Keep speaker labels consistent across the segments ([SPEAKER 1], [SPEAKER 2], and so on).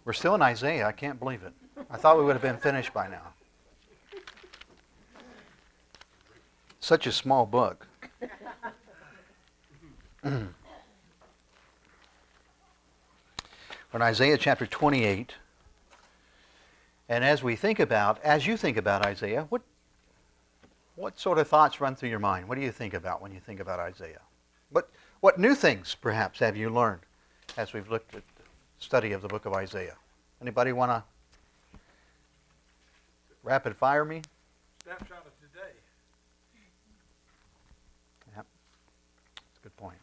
[SPEAKER 1] We're still in Isaiah. I can't believe it. I thought we would have been finished by now. Such a small book. We're in Isaiah chapter 28. And as you think about Isaiah, what sort of thoughts run through your mind? What do you think about when you think about Isaiah? What new things, perhaps, have you learned as we've looked at the study of the book of Isaiah? Anybody want to rapid fire me?
[SPEAKER 2] Snapshot of today.
[SPEAKER 1] Yep. That's a good point.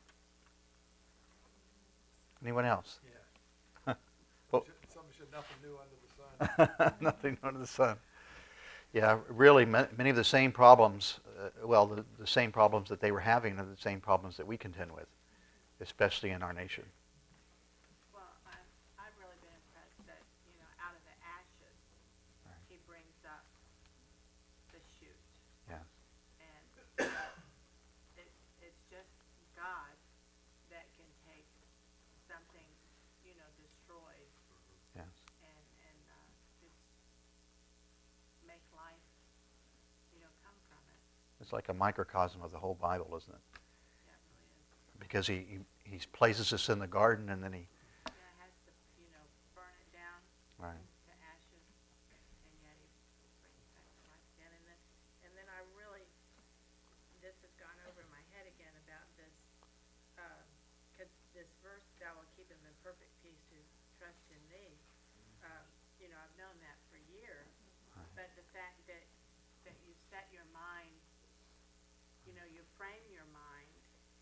[SPEAKER 1] Anyone else?
[SPEAKER 2] Yeah.
[SPEAKER 1] Well,
[SPEAKER 2] Somebody said nothing new under the sun.
[SPEAKER 1] nothing under the sun. Yeah, really, many of the same problems, the same problems that they were having are the same problems that we contend with, especially in our nation.
[SPEAKER 3] Well, I've really been impressed that, out of the ashes,
[SPEAKER 1] Right.
[SPEAKER 3] he brings up the shoot.
[SPEAKER 1] Yes.
[SPEAKER 3] And it's just God that can take something, destroyed
[SPEAKER 1] Yes.
[SPEAKER 3] and just make life, come from it.
[SPEAKER 1] It's like a microcosm of the whole Bible, isn't it?
[SPEAKER 3] Yeah, it really is.
[SPEAKER 1] Because he places us in the garden, and then he.
[SPEAKER 3] Yeah, has to, burn it down
[SPEAKER 1] Right.
[SPEAKER 3] to ashes, and yet he brings it back to life again. And then I really, this has gone over in my head again about this, because this verse, "Thou wilt keep him in perfect peace who trust in thee." I've known that for years,
[SPEAKER 1] Right.
[SPEAKER 3] but the fact that you set your mind, you frame your mind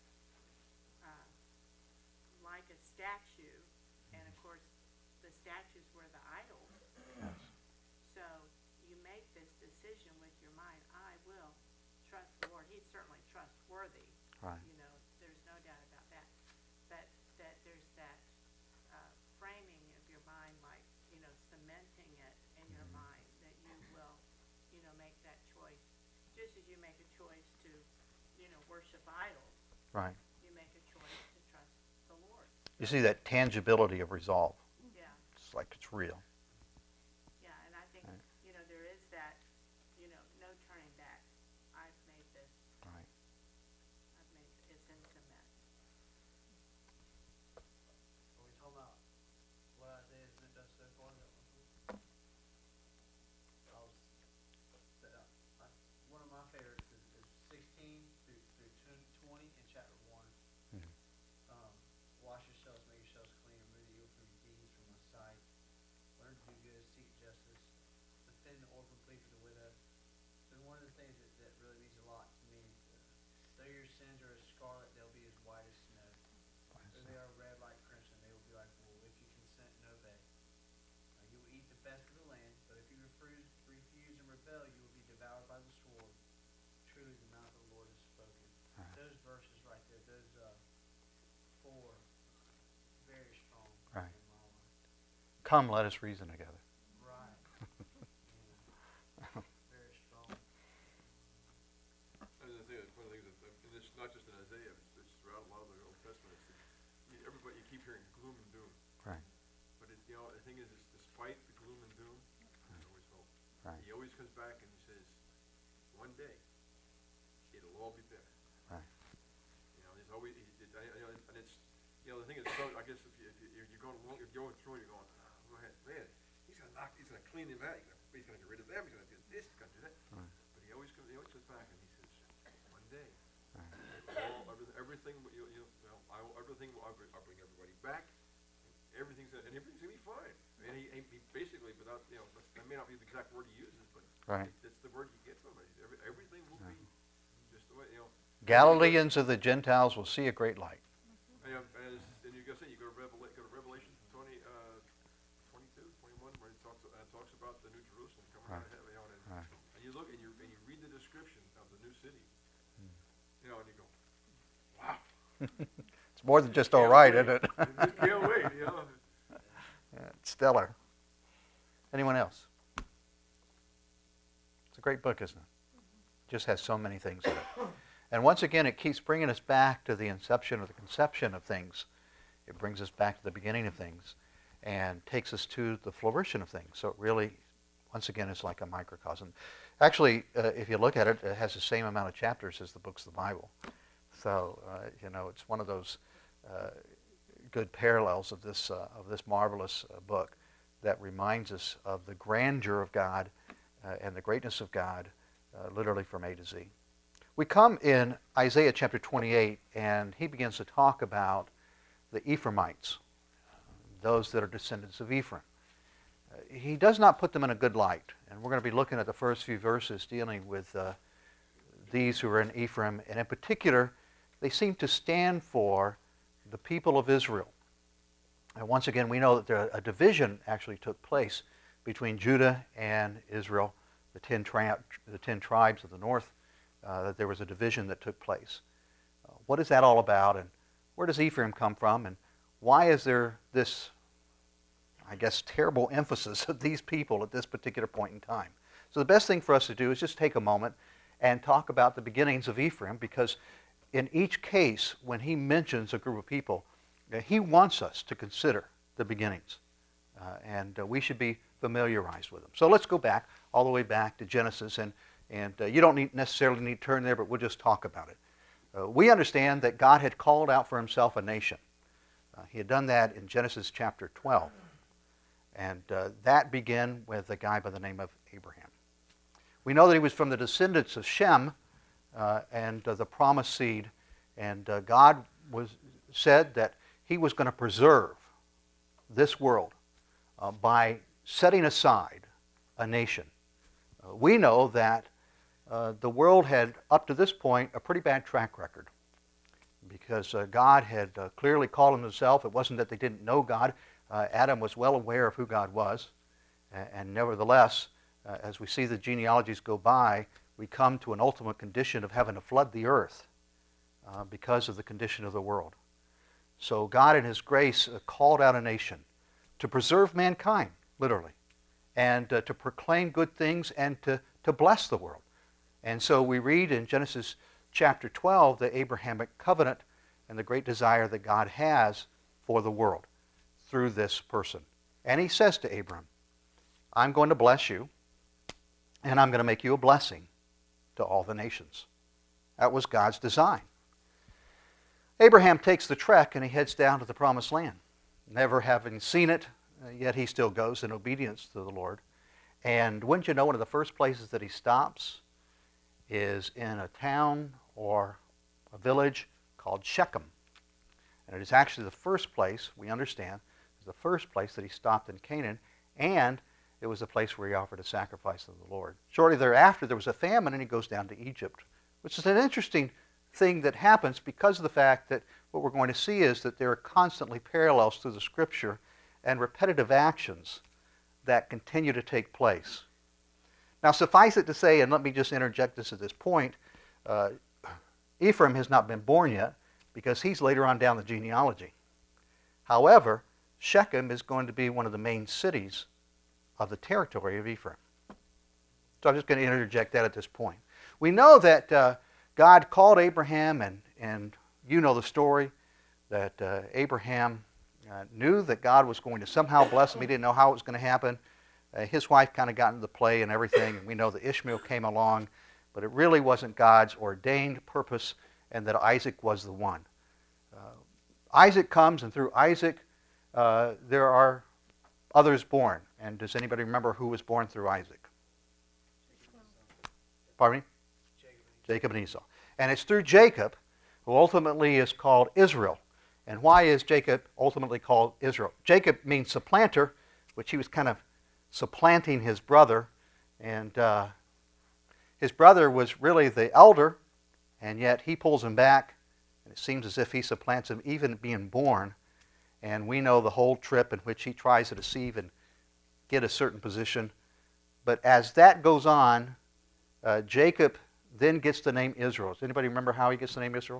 [SPEAKER 3] like a statue, and of course the statues were the idols.
[SPEAKER 1] Yes.
[SPEAKER 3] So you make this decision with your mind, I will trust the Lord. He's certainly trustworthy.
[SPEAKER 1] Right.
[SPEAKER 3] There's no doubt about that. But that there's that framing of your mind, like, cementing it in your mind, that you will, make that choice. Just as you make a choice to, worship idols,
[SPEAKER 1] Right.
[SPEAKER 3] you make a choice to trust the Lord.
[SPEAKER 1] You see that tangibility of resolve.
[SPEAKER 3] Yeah.
[SPEAKER 1] It's like it's real.
[SPEAKER 3] Yeah, and I think,
[SPEAKER 1] Right.
[SPEAKER 3] There is that, no turning back. I've made this.
[SPEAKER 1] Right.
[SPEAKER 3] It's in cement.
[SPEAKER 4] When we talk about what Isaiah's meant to us so far, one of my favorites is 16 through 20 in chapter 1.
[SPEAKER 1] Mhm.
[SPEAKER 4] Wash yourselves, make yourselves clean, remove the evil from your deeds from my sight. Learn to do good, seek justice, defend the orphan, plead for the widow. And one of the things that really means a lot to me is, though your sins are as scarlet, they'll be as white as snow. Though they are red like crimson, they will be like wool, if you consent and obey. You will eat the best of the land, but if you refuse and rebel, you will be devoured by the sword. Truly the mouth of the Lord has spoken.
[SPEAKER 1] Right.
[SPEAKER 4] Those verses right there, those four, very strong
[SPEAKER 1] Right.
[SPEAKER 4] in my life.
[SPEAKER 1] Come, let us reason together.
[SPEAKER 4] Right. Yeah. Very strong.
[SPEAKER 2] I was going to say, one of the things, and it's not just in Isaiah, it's throughout a lot of the Old Testament, everybody, you keep hearing gloom and doom.
[SPEAKER 1] Right.
[SPEAKER 2] But the thing is, despite the gloom and doom, there's always hope.
[SPEAKER 1] Right.
[SPEAKER 2] He always comes back and he says, one day, it'll all be better.
[SPEAKER 1] Right.
[SPEAKER 2] There's always, and it's, the thing is, so I guess if you're going along, if you're going through, you're going, go ahead, man, he's going to clean him out, he's going to get rid of them, he's going to do this, he's going to do that.
[SPEAKER 1] Right.
[SPEAKER 2] But he always comes back and he says, one day,
[SPEAKER 1] Right.
[SPEAKER 2] everything, everything, I'll bring everybody back. Everything's going to be fine. I mean, he basically, without, that may not be the exact word he uses, but
[SPEAKER 1] Right.
[SPEAKER 2] it's the word you get from it. Everything will be just the way,
[SPEAKER 1] Galileans of the Gentiles will see a great light.
[SPEAKER 2] And you go to Revelation 22, 21, where it talks about the New Jerusalem coming out of heaven,
[SPEAKER 1] Right.
[SPEAKER 2] and you look and you read the description of the new city, and you go, wow.
[SPEAKER 1] It's more than just all right, isn't it?
[SPEAKER 2] Just can't wait,
[SPEAKER 1] Yeah, it's stellar. Anyone else? It's a great book, isn't it? Just has so many things in it. And once again, it keeps bringing us back to the inception or the conception of things. It brings us back to the beginning of things. and takes us to the flourishing of things. So it really, once again, is like a microcosm. Actually, if you look at it, it has the same amount of chapters as the books of the Bible. So, it's one of those good parallels of this marvelous book that reminds us of the grandeur of God and the greatness of God, literally from A to Z. We come in Isaiah chapter 28, and he begins to talk about the Ephraimites, those that are descendants of Ephraim. He does not put them in a good light, and we're going to be looking at the first few verses dealing with these who are in Ephraim, and in particular, they seem to stand for the people of Israel. And once again, we know that a division actually took place between Judah and Israel, the 10 tribes of the north, that there was a division that took place. What is that all about, and where does Ephraim come from, and why is there this, I guess, terrible emphasis of these people at this particular point in time? So the best thing for us to do is just take a moment and talk about the beginnings of Ephraim, because in each case, when he mentions a group of people, he wants us to consider the beginnings, and we should be familiarized with them. So let's go back, all the way back to Genesis, and you don't necessarily need to turn there, but we'll just talk about it. We understand that God had called out for himself a nation. He had done that in Genesis chapter 12, and that began with a guy by the name of Abraham. We know that he was from the descendants of Shem and the promised seed, and God said that he was going to preserve this world by setting aside a nation. We know that the world had, up to this point, a pretty bad track record, because God had clearly called him himself. It wasn't that they didn't know God. Adam was well aware of who God was, and nevertheless, as we see the genealogies go by, we come to an ultimate condition of having to flood the earth because of the condition of the world. So God in his grace called out a nation to preserve mankind, literally, and to proclaim good things and to bless the world. And so we read in Genesis chapter 12 the Abrahamic covenant and the great desire that God has for the world through this person. And he says to Abram, I'm going to bless you, and I'm going to make you a blessing to all the nations. That was God's design. Abraham takes the trek and he heads down to the promised land. Never having seen it, yet he still goes in obedience to the Lord. And wouldn't you know, one of the first places that he stops is in a town or a village called Shechem. And it is actually the first place, we understand, the first place that he stopped in Canaan, and it was the place where he offered a sacrifice to the Lord. Shortly thereafter, there was a famine, and he goes down to Egypt, which is an interesting thing that happens because of the fact that what we're going to see is that there are constantly parallels through the Scripture and repetitive actions that continue to take place. Now, suffice it to say, and let me just interject this at this point, Ephraim has not been born yet because he's later on down the genealogy. However, Shechem is going to be one of the main cities of the territory of Ephraim. So I'm just going to interject that at this point. We know that God called Abraham, and you know the story, that Abraham knew that God was going to somehow bless him. He didn't know how it was going to happen. His wife kind of got into the play and everything, and we know that Ishmael came along, but it really wasn't God's ordained purpose, and that Isaac was the one. Isaac comes, and through Isaac, there are others born. And does anybody remember who was born through Isaac? Pardon me? Jacob and Esau. And it's through Jacob, who ultimately is called Israel. And why is Jacob ultimately called Israel? Jacob means supplanter, which he was kind of supplanting his brother. And his brother was really the elder, and yet he pulls him back. And it seems as if he supplants him even being born. And we know the whole trip in which he tries to deceive and get a certain position. But as that goes on, Jacob then gets the name Israel. Does anybody remember how he gets the name Israel?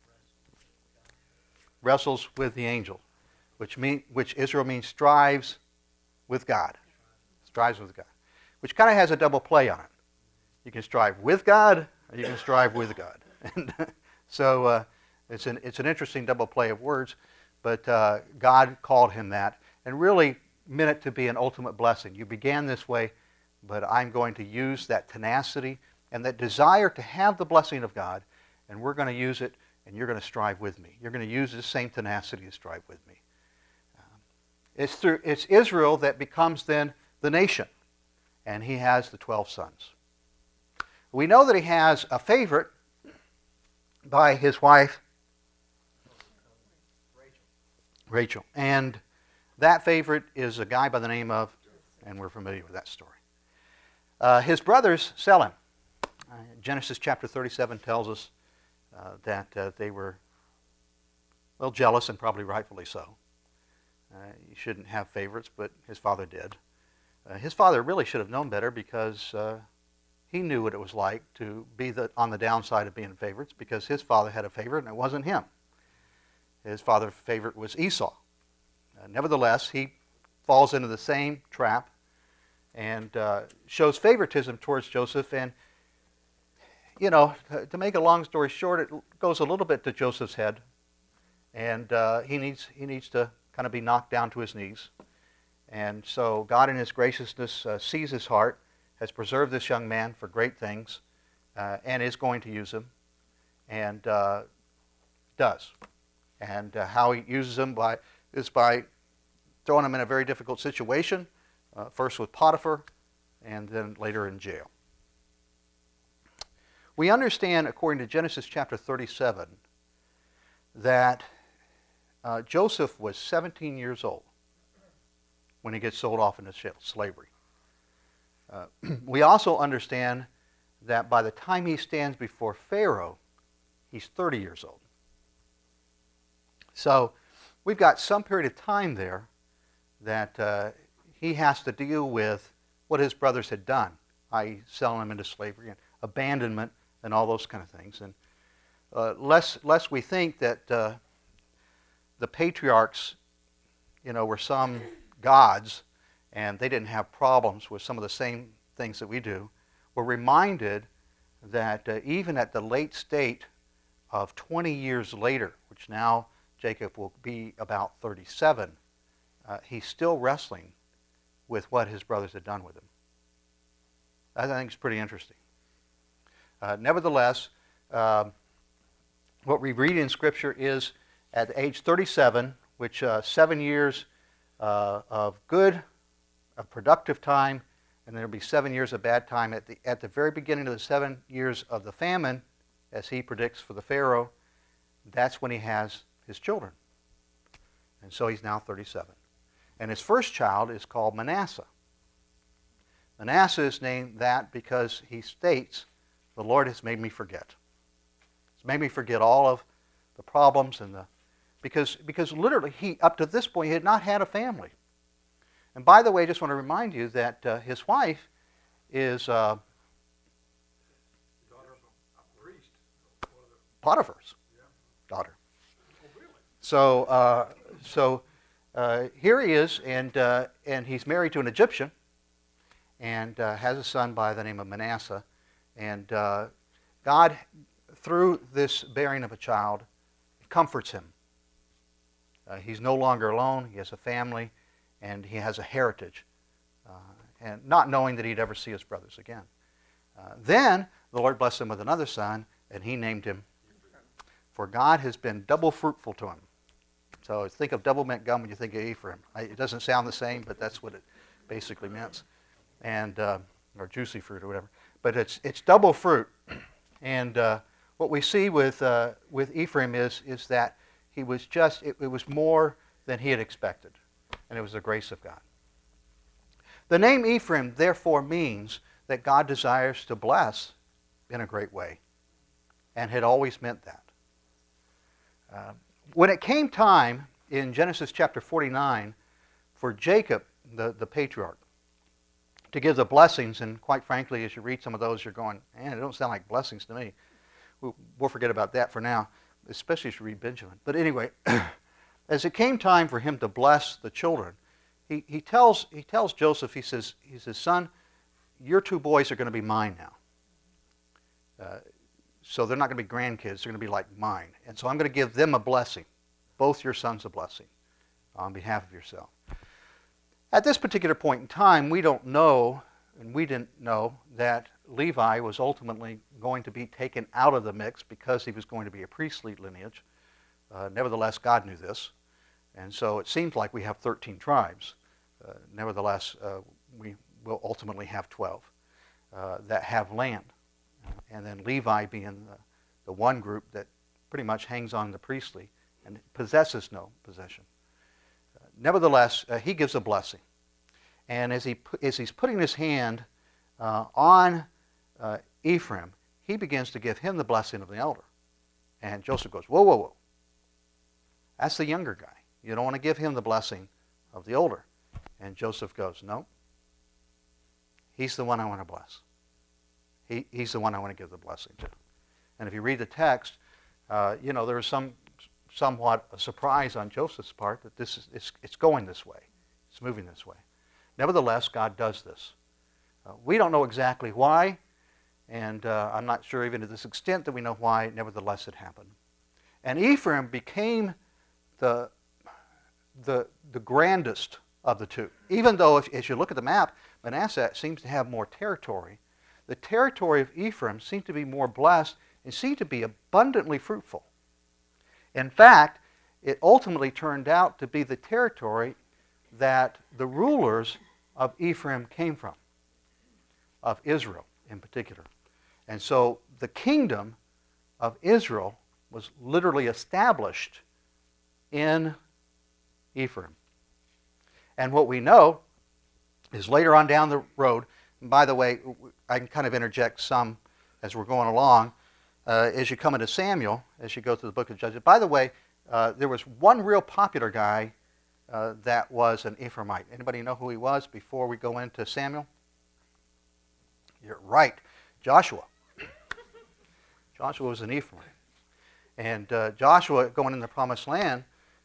[SPEAKER 1] Wrestles with the angel, which Israel means strives with God. Strives with God. Which kind of has a double play on it. You can strive with God, or you can strive with God. And so it's an interesting double play of words. But God called him that. and really meant it to be an ultimate blessing. You began this way, but I'm going to use that tenacity and that desire to have the blessing of God, and we're going to use it, and you're going to strive with me. You're going to use the same tenacity to strive with me. It's Israel that becomes then the nation, and he has the 12 sons. We know that he has a favorite by his wife, Rachel. And that favorite is a guy by the name of, and we're familiar with that story. His brothers sell him. Genesis chapter 37 tells us that they were, well, jealous, and probably rightfully so. You shouldn't have favorites, but his father did. His father really should have known better, because he knew what it was like to be on the downside of being favorites, because his father had a favorite and it wasn't him. His father's favorite was Esau. Nevertheless, he falls into the same trap and shows favoritism towards Joseph. And, you know, to make a long story short, it goes a little bit to Joseph's head. And he needs to kind of be knocked down to his knees. And so God in his graciousness sees his heart, has preserved this young man for great things, and is going to use him, and does. And how he uses him is by throwing him in a very difficult situation, first with Potiphar, and then later in jail. We understand, according to Genesis chapter 37, that Joseph was 17 years old when he gets sold off into slavery. We also understand that by the time he stands before Pharaoh, he's 30 years old. So we've got some period of time there that he has to deal with what his brothers had done, i.e. selling him into slavery and abandonment and all those kind of things. And lest we think that the patriarchs, were some gods and they didn't have problems with some of the same things that we do, we're reminded that even at the late state of 20 years later, which now Jacob will be about 37, he's still wrestling with what his brothers had done with him. I think it's pretty interesting. Nevertheless, what we read in Scripture is at age 37, which 7 years of good, of productive time, and there will be 7 years of bad time. At the very beginning of the 7 years of the famine, as he predicts for the Pharaoh, that's when he has his children. And so he's now 37. And his first child is called Manasseh. Manasseh is named that because he states, the Lord has made me forget. He's made me forget all of the problems and because literally up to this point he had not had a family. And by the way, I just want to remind you that his wife is
[SPEAKER 2] Daughter of a priest.
[SPEAKER 1] Potiphar's daughter.
[SPEAKER 2] Oh, really?
[SPEAKER 1] So here he is, and he's married to an Egyptian, and has a son by the name of Manasseh. And God, through this bearing of a child, comforts him. He's no longer alone. He has a family, and he has a heritage, and not knowing that he'd ever see his brothers again. Then the Lord blessed him with another son, and he named him, for God has been double fruitful to him. So think of double mint gum when you think of Ephraim. It doesn't sound the same, but that's what it basically means, and or juicy fruit or whatever. But it's double fruit, and what we see with Ephraim is that he was just it was more than he had expected, and it was the grace of God. The name Ephraim therefore means that God desires to bless in a great way, and had always meant that. When it came time in Genesis chapter 49 for Jacob, the patriarch, to give the blessings, and quite frankly, as you read some of those, you're going, man, it don't sound like blessings to me. We'll forget about that for now, especially as you read Benjamin. But anyway, as it came time for him to bless the children, he tells Joseph, he says, son, your two boys are going to be mine now. So they're not going to be grandkids, they're going to be like mine. And so I'm going to give them a blessing, both your sons a blessing, on behalf of yourself. At this particular point in time, we don't know, and we didn't know, that Levi was ultimately going to be taken out of the mix because he was going to be a priestly lineage. Nevertheless, God knew this. And so it seems like we have 13 tribes. Nevertheless, we will ultimately have 12 that have land. And then Levi being the one group that pretty much hangs on the priestly and possesses no possession. Nevertheless, he gives a blessing. And as he's putting his hand on Ephraim, he begins to give him the blessing of the elder. And Joseph goes, whoa, whoa, whoa. That's the younger guy. You don't want to give him the blessing of the older. And Joseph goes, no. He's the one I want to bless. He's the one I want to give the blessing to. And if you read the text, there is somewhat a surprise on Joseph's part that it's going this way. It's moving this way. Nevertheless, God does this. We don't know exactly why, and I'm not sure even to this extent that we know why. Nevertheless, it happened. And Ephraim became the grandest of the two. Even though, as you look at the map, Manasseh seems to have more territory. The territory of Ephraim seemed to be more blessed and seemed to be abundantly fruitful. In fact, it ultimately turned out to be the territory that the rulers of Ephraim came from, of Israel in particular. And so the kingdom of Israel was literally established in Ephraim. And what we know is later on down the road, and by the way, I can kind of interject some as we're going along, as you come into Samuel, as you go through the book of Judges. By the way, there was one real popular guy that was an Ephraimite. Anybody know who he was before we go into Samuel? You're right, Joshua. Joshua was an Ephraimite. And Joshua, going in the promised land,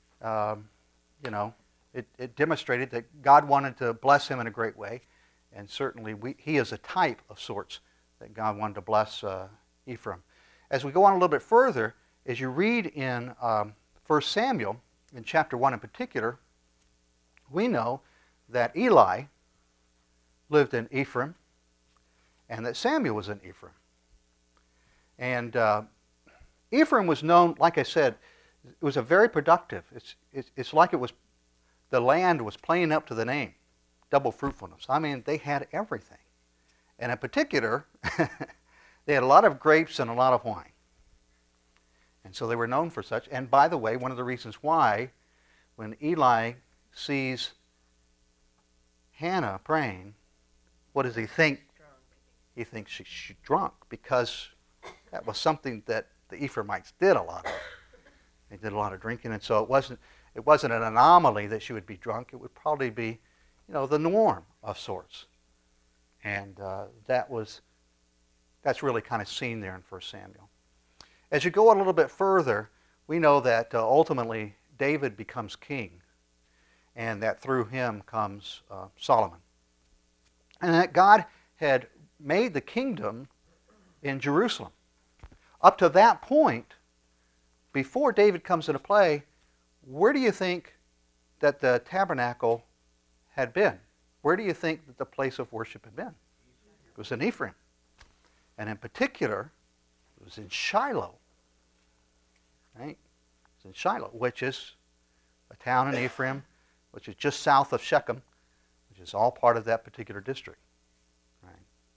[SPEAKER 1] it demonstrated that God wanted to bless him in a great way. And certainly he is a type of sorts that God wanted to bless Ephraim. As we go on a little bit further, as you read in 1 Samuel, in chapter 1 in particular, we know that Eli lived in Ephraim and that Samuel was in Ephraim. And Ephraim was known, like I said, it was a very productive. It's like it was, the land was playing up to the name, double fruitfulness. I mean, they had everything. And in particular, they had a lot of grapes and a lot of wine. And so they were known for such. And by the way, one of the reasons why, when Eli sees Hannah praying, what does he think? He thinks she's drunk, because that was something that the Ephraimites did a lot of. They did a lot of drinking, and so it wasn't an anomaly that she would be drunk. It would probably be, the norm of sorts. And that's really kind of seen there in 1 Samuel. As you go a little bit further, we know that ultimately David becomes king, and that through him comes Solomon. And that God had made the kingdom in Jerusalem. Up to that point, before David comes into play, where do you think that the tabernacle had been? Where do you think that the place of worship had been? It was in Ephraim. And in particular, it was in Shiloh. Right? It's in Shiloh, which is a town in Ephraim, which is just south of Shechem, which is all part of that particular district. Right?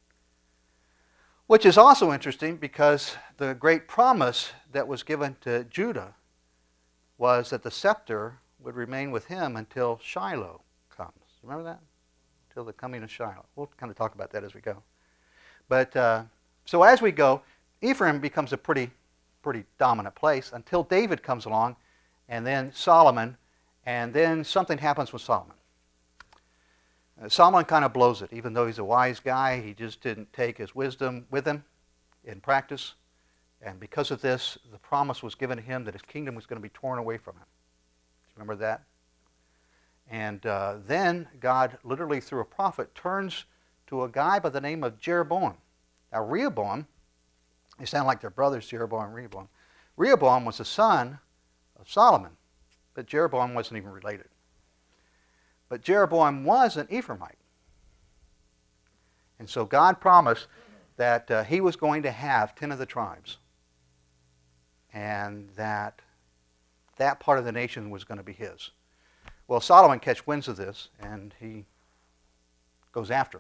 [SPEAKER 1] Which is also interesting because the great promise that was given to Judah was that the scepter would remain with him until Shiloh comes. Remember that? Until the coming of Shiloh. We'll kind of talk about that as we go. But so as we go, Ephraim becomes a pretty dominant place until David comes along, and then Solomon, and then something happens with Solomon. Solomon kind of blows it. Even though he's a wise guy, he just didn't take his wisdom with him in practice. And because of this, the promise was given to him that his kingdom was going to be torn away from him. Do you remember that? And then God, literally through a prophet, turns to a guy by the name of Jeroboam. Now Rehoboam, they sound like they're brothers, Jeroboam and Rehoboam. Rehoboam was the son of Solomon, but Jeroboam wasn't even related. But Jeroboam was an Ephraimite. And so God promised that he was going to have 10 of the tribes. And that part of the nation was going to be his. Well, Solomon catch winds of this, and he goes after him.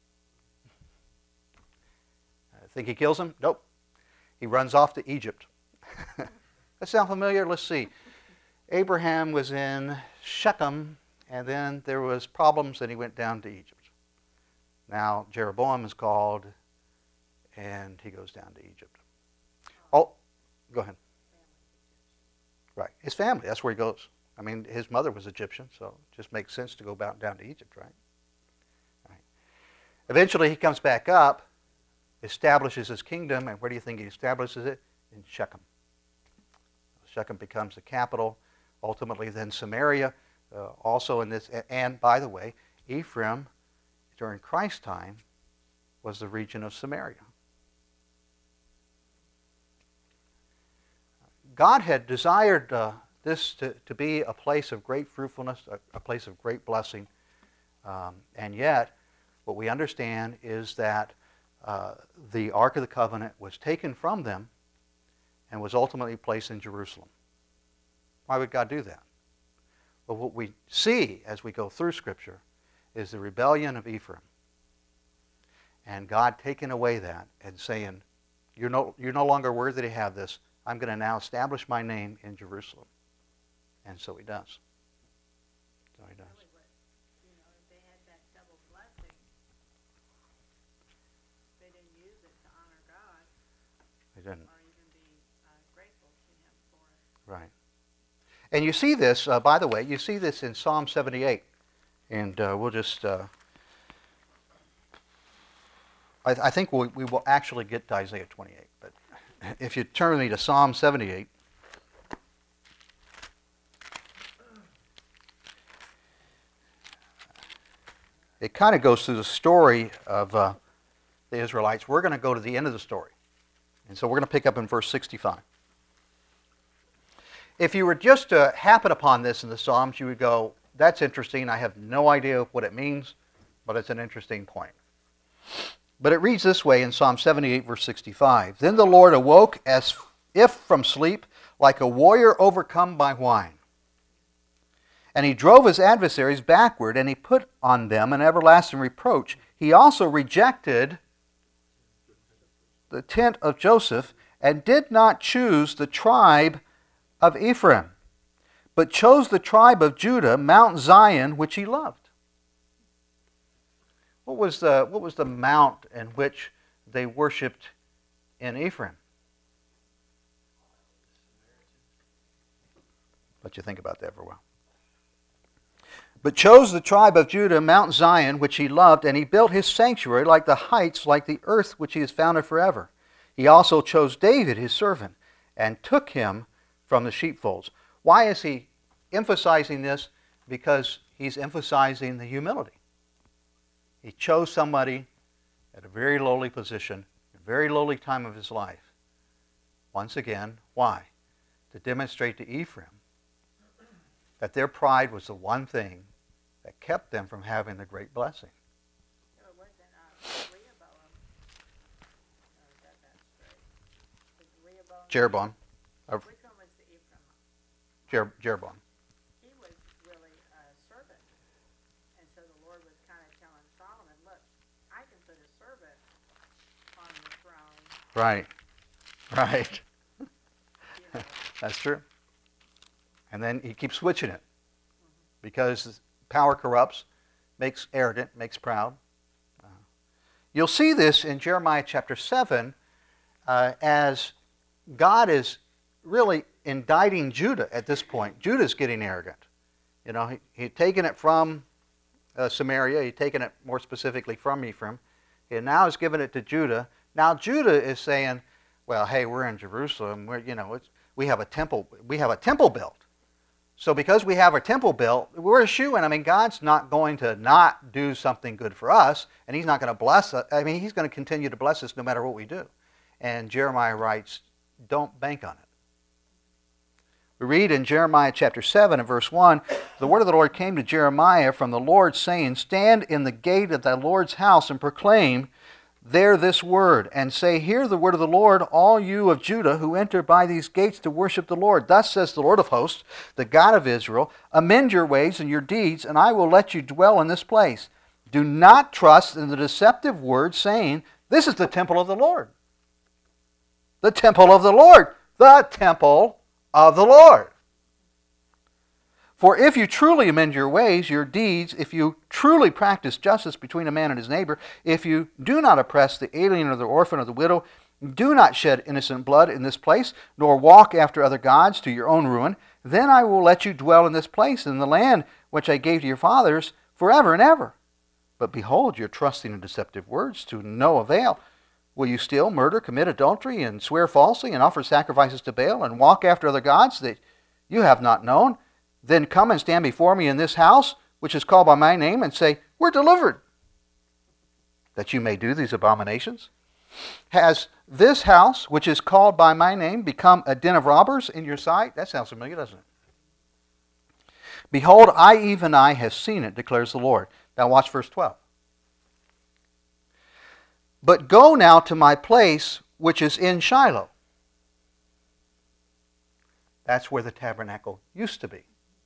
[SPEAKER 1] Think he kills him? Nope. He runs off to Egypt. That sound familiar? Let's see. Abraham was in Shechem, and then there was problems, and he went down to Egypt. Now Jeroboam is called, and he goes down to Egypt. Oh, go ahead. Right. His family, that's where he goes. I mean, his mother was Egyptian, so it just makes sense to go down to Egypt, right? Right. Eventually, he comes back up, establishes his kingdom, and where do you think he establishes it? In Shechem. Shechem becomes the capital. Ultimately, then Samaria, also in this. And by the way, Ephraim, during Christ's time, was the region of Samaria. God had desired this to be a place of great fruitfulness, a place of great blessing. And yet, what we understand is that the Ark of the Covenant was taken from them and was ultimately placed in Jerusalem. Why would God do that? Well, what we see as we go through Scripture is the rebellion of Ephraim. And God taking away that and saying, you're no longer worthy to have this. I'm going to now establish my name in Jerusalem. And so he does. So he does.
[SPEAKER 3] Really what, if they had that double blessing, they didn't use it to honor God
[SPEAKER 1] He didn't.
[SPEAKER 3] or even be grateful to him for it.
[SPEAKER 1] Right. And you see this, by the way, you see this in Psalm 78. And we'll just, I think we will actually get to Isaiah 28. But if you turn me to Psalm 78. It kind of goes through the story of the Israelites. We're going to go to the end of the story. And so we're going to pick up in verse 65. If you were just to happen upon this in the Psalms, you would go, that's interesting. I have no idea what it means, but it's an interesting point. But it reads this way in Psalm 78, verse 65. Then the Lord awoke as if from sleep, like a warrior overcome by wine. And he drove his adversaries backward, and he put on them an everlasting reproach. He also rejected the tent of Joseph, and did not choose the tribe of Ephraim, but chose the tribe of Judah, Mount Zion, which he loved. What was the mount in which they worshipped in Ephraim? Let you think about that for a while. But chose the tribe of Judah, Mount Zion, which he loved, and he built his sanctuary like the heights, like the earth which he has founded forever. He also chose David, his servant, and took him from the sheepfolds. Why is he emphasizing this? Because he's emphasizing the humility. He chose somebody at a very lowly position, a very lowly time of his life. Once again, why? To demonstrate to Ephraim that their pride was the one thing that kept them from having the great blessing.
[SPEAKER 3] So it wasn't Rehoboam. No, is that straight? Was Rehoboam?
[SPEAKER 1] Jeroboam.
[SPEAKER 3] Which one was the Ephraim?
[SPEAKER 1] Jeroboam.
[SPEAKER 3] He was really a servant. And so the Lord was kind of telling Solomon, look, I can put a servant on the throne.
[SPEAKER 1] Right. Right.
[SPEAKER 3] You know,
[SPEAKER 1] That's true. And then he keeps switching it. Because power corrupts, makes arrogant, makes proud. You'll see this in Jeremiah chapter 7 as God is really indicting Judah at this point. Judah's getting arrogant. You know, he'd taken it from Samaria. He'd taken it more specifically from Ephraim. He now has given it to Judah. Now Judah is saying, well, hey, we're in Jerusalem. We have a temple. We have a temple built. So because we have our temple built, we're a shoo-in. I mean, God's not going to not do something good for us, and he's not going to bless us. I mean, he's going to continue to bless us no matter what we do. And Jeremiah writes, don't bank on it. We read in Jeremiah chapter 7 and verse 1, the word of the Lord came to Jeremiah from the Lord, saying, Stand in the gate of thy Lord's house and proclaim there this word, and say, Hear the word of the Lord, all you of Judah who enter by these gates to worship the Lord. Thus says the Lord of hosts, the God of Israel, amend your ways and your deeds, and I will let you dwell in this place. Do not trust in the deceptive word, saying, This is the temple of the Lord. The temple of the Lord. The temple of the Lord. For if you truly amend your ways, your deeds, if you truly practice justice between a man and his neighbor, if you do not oppress the alien or the orphan or the widow, do not shed innocent blood in this place, nor walk after other gods to your own ruin, then I will let you dwell in this place, in the land which I gave to your fathers, forever and ever. But behold, you're trusting in deceptive words to no avail. Will you steal, murder, commit adultery, and swear falsely, and offer sacrifices to Baal, and walk after other gods that you have not known? Then come and stand before me in this house, which is called by my name, and say, We're delivered, that you may do these abominations. Has this house, which is called by my name, become a den of robbers in your sight? That sounds familiar, doesn't it? Behold, even I have seen it, declares the Lord. Now watch verse 12. But go now to my place, which is in Shiloh. That's where the tabernacle used to be.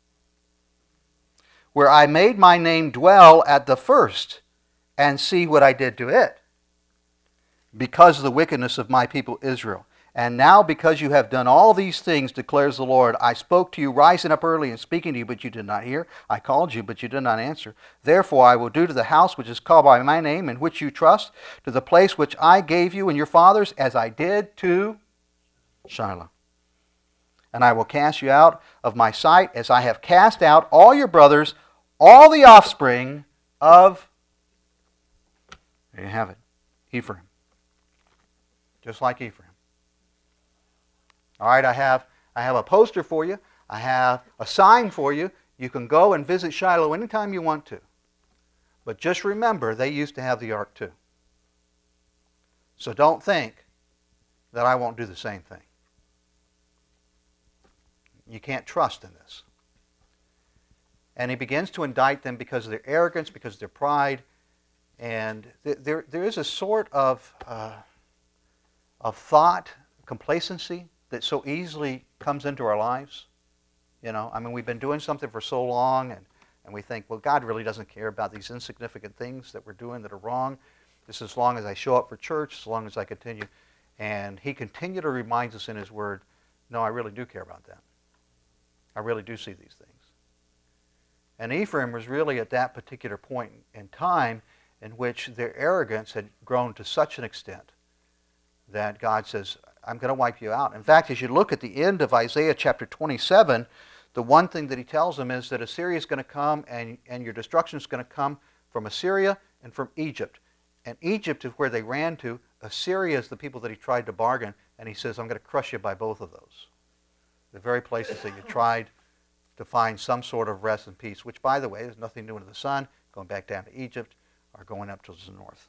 [SPEAKER 1] Where I made my name dwell at the first, and see what I did to it, because of the wickedness of my people Israel. And now because you have done all these things, declares the Lord, I spoke to you rising up early and speaking to you, but you did not hear. I called you, but you did not answer. Therefore I will do to the house which is called by my name, in which you trust, to the place which I gave you and your fathers, as I did to Shiloh. And I will cast you out of my sight, as I have cast out all your brothers, all the offspring of, there you have it, Ephraim. Just like Ephraim. All right, I have a poster for you. I have a sign for you. You can go and visit Shiloh anytime you want to. But just remember, they used to have the ark too. So don't think that I won't do the same thing. You can't trust in this. And he begins to indict them because of their arrogance, because of their pride. And there is a sort of thought, complacency, that so easily comes into our lives. You know, I mean, we've been doing something for so long, and we think, well, God really doesn't care about these insignificant things that we're doing that are wrong. Just as long as I show up for church, as long as I continue. And he continually reminds us in his word, no, I really do care about that. I really do see these things. And Ephraim was really at that particular point in time in which their arrogance had grown to such an extent that God says, I'm going to wipe you out. In fact, as you look at the end of Isaiah chapter 27, the one thing that he tells them is that Assyria is going to come, and your destruction is going to come from Assyria and from Egypt. And Egypt is where they ran to. Assyria is the people that he tried to bargain, and he says, I'm going to crush you by both of those. The very places that you tried to find some sort of rest and peace, which, by the way, there's nothing new under the sun, going back down to Egypt or going up to the north.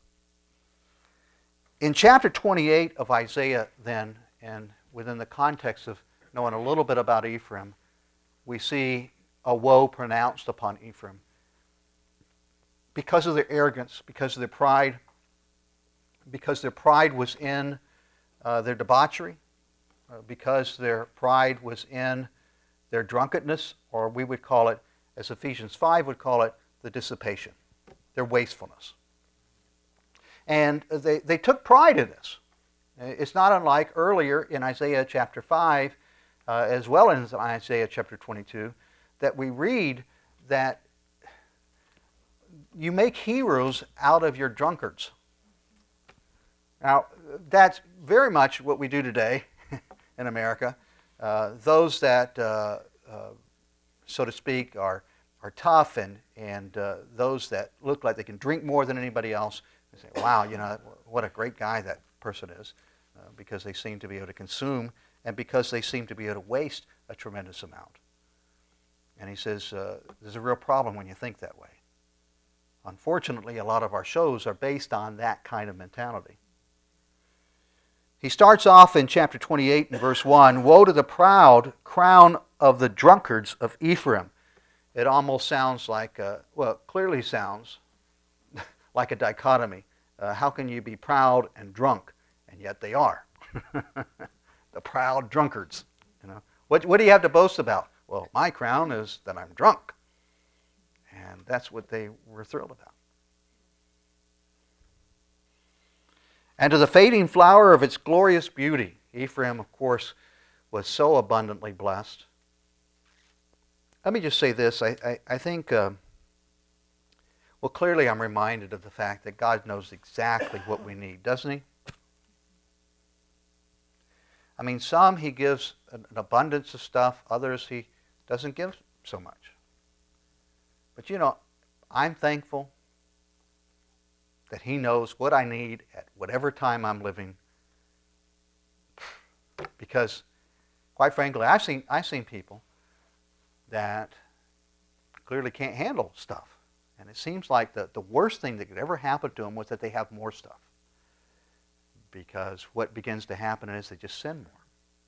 [SPEAKER 1] In chapter 28 of Isaiah, then, and within the context of knowing a little bit about Ephraim, we see a woe pronounced upon Ephraim. Because of their arrogance, because of their pride, because their pride was in their debauchery, because their pride was in their drunkenness, or we would call it, as Ephesians 5 would call it, the dissipation, their wastefulness. And they took pride in this. It's not unlike earlier in Isaiah chapter 5, as well as in Isaiah chapter 22, that we read that you make heroes out of your drunkards. Now, that's very much what we do today in America. Those that, so to speak, are tough and those that look like they can drink more than anybody else, they say, wow, you know, what a great guy that person is, because they seem to be able to consume and because they seem to be able to waste a tremendous amount. And he says, there's a real problem when you think that way. Unfortunately, a lot of our shows are based on that kind of mentality. He starts off in chapter 28 and verse 1, "Woe to the proud crown of the drunkards of Ephraim." It almost sounds like, clearly sounds like a dichotomy. How can you be proud and drunk? And yet they are. The proud drunkards. What do you have to boast about? Well, my crown is that I'm drunk. And that's what they were thrilled about. And to the fading flower of its glorious beauty. Ephraim, of course, was so abundantly blessed. Let me just say this. I think, clearly I'm reminded of the fact that God knows exactly what we need, doesn't He? I mean, some He gives an abundance of stuff. Others He doesn't give so much. But I'm thankful that He knows what I need at whatever time I'm living. Because, quite frankly, I've seen people that clearly can't handle stuff. And it seems like the worst thing that could ever happen to them was that they have more stuff. Because what begins to happen is they just sin more.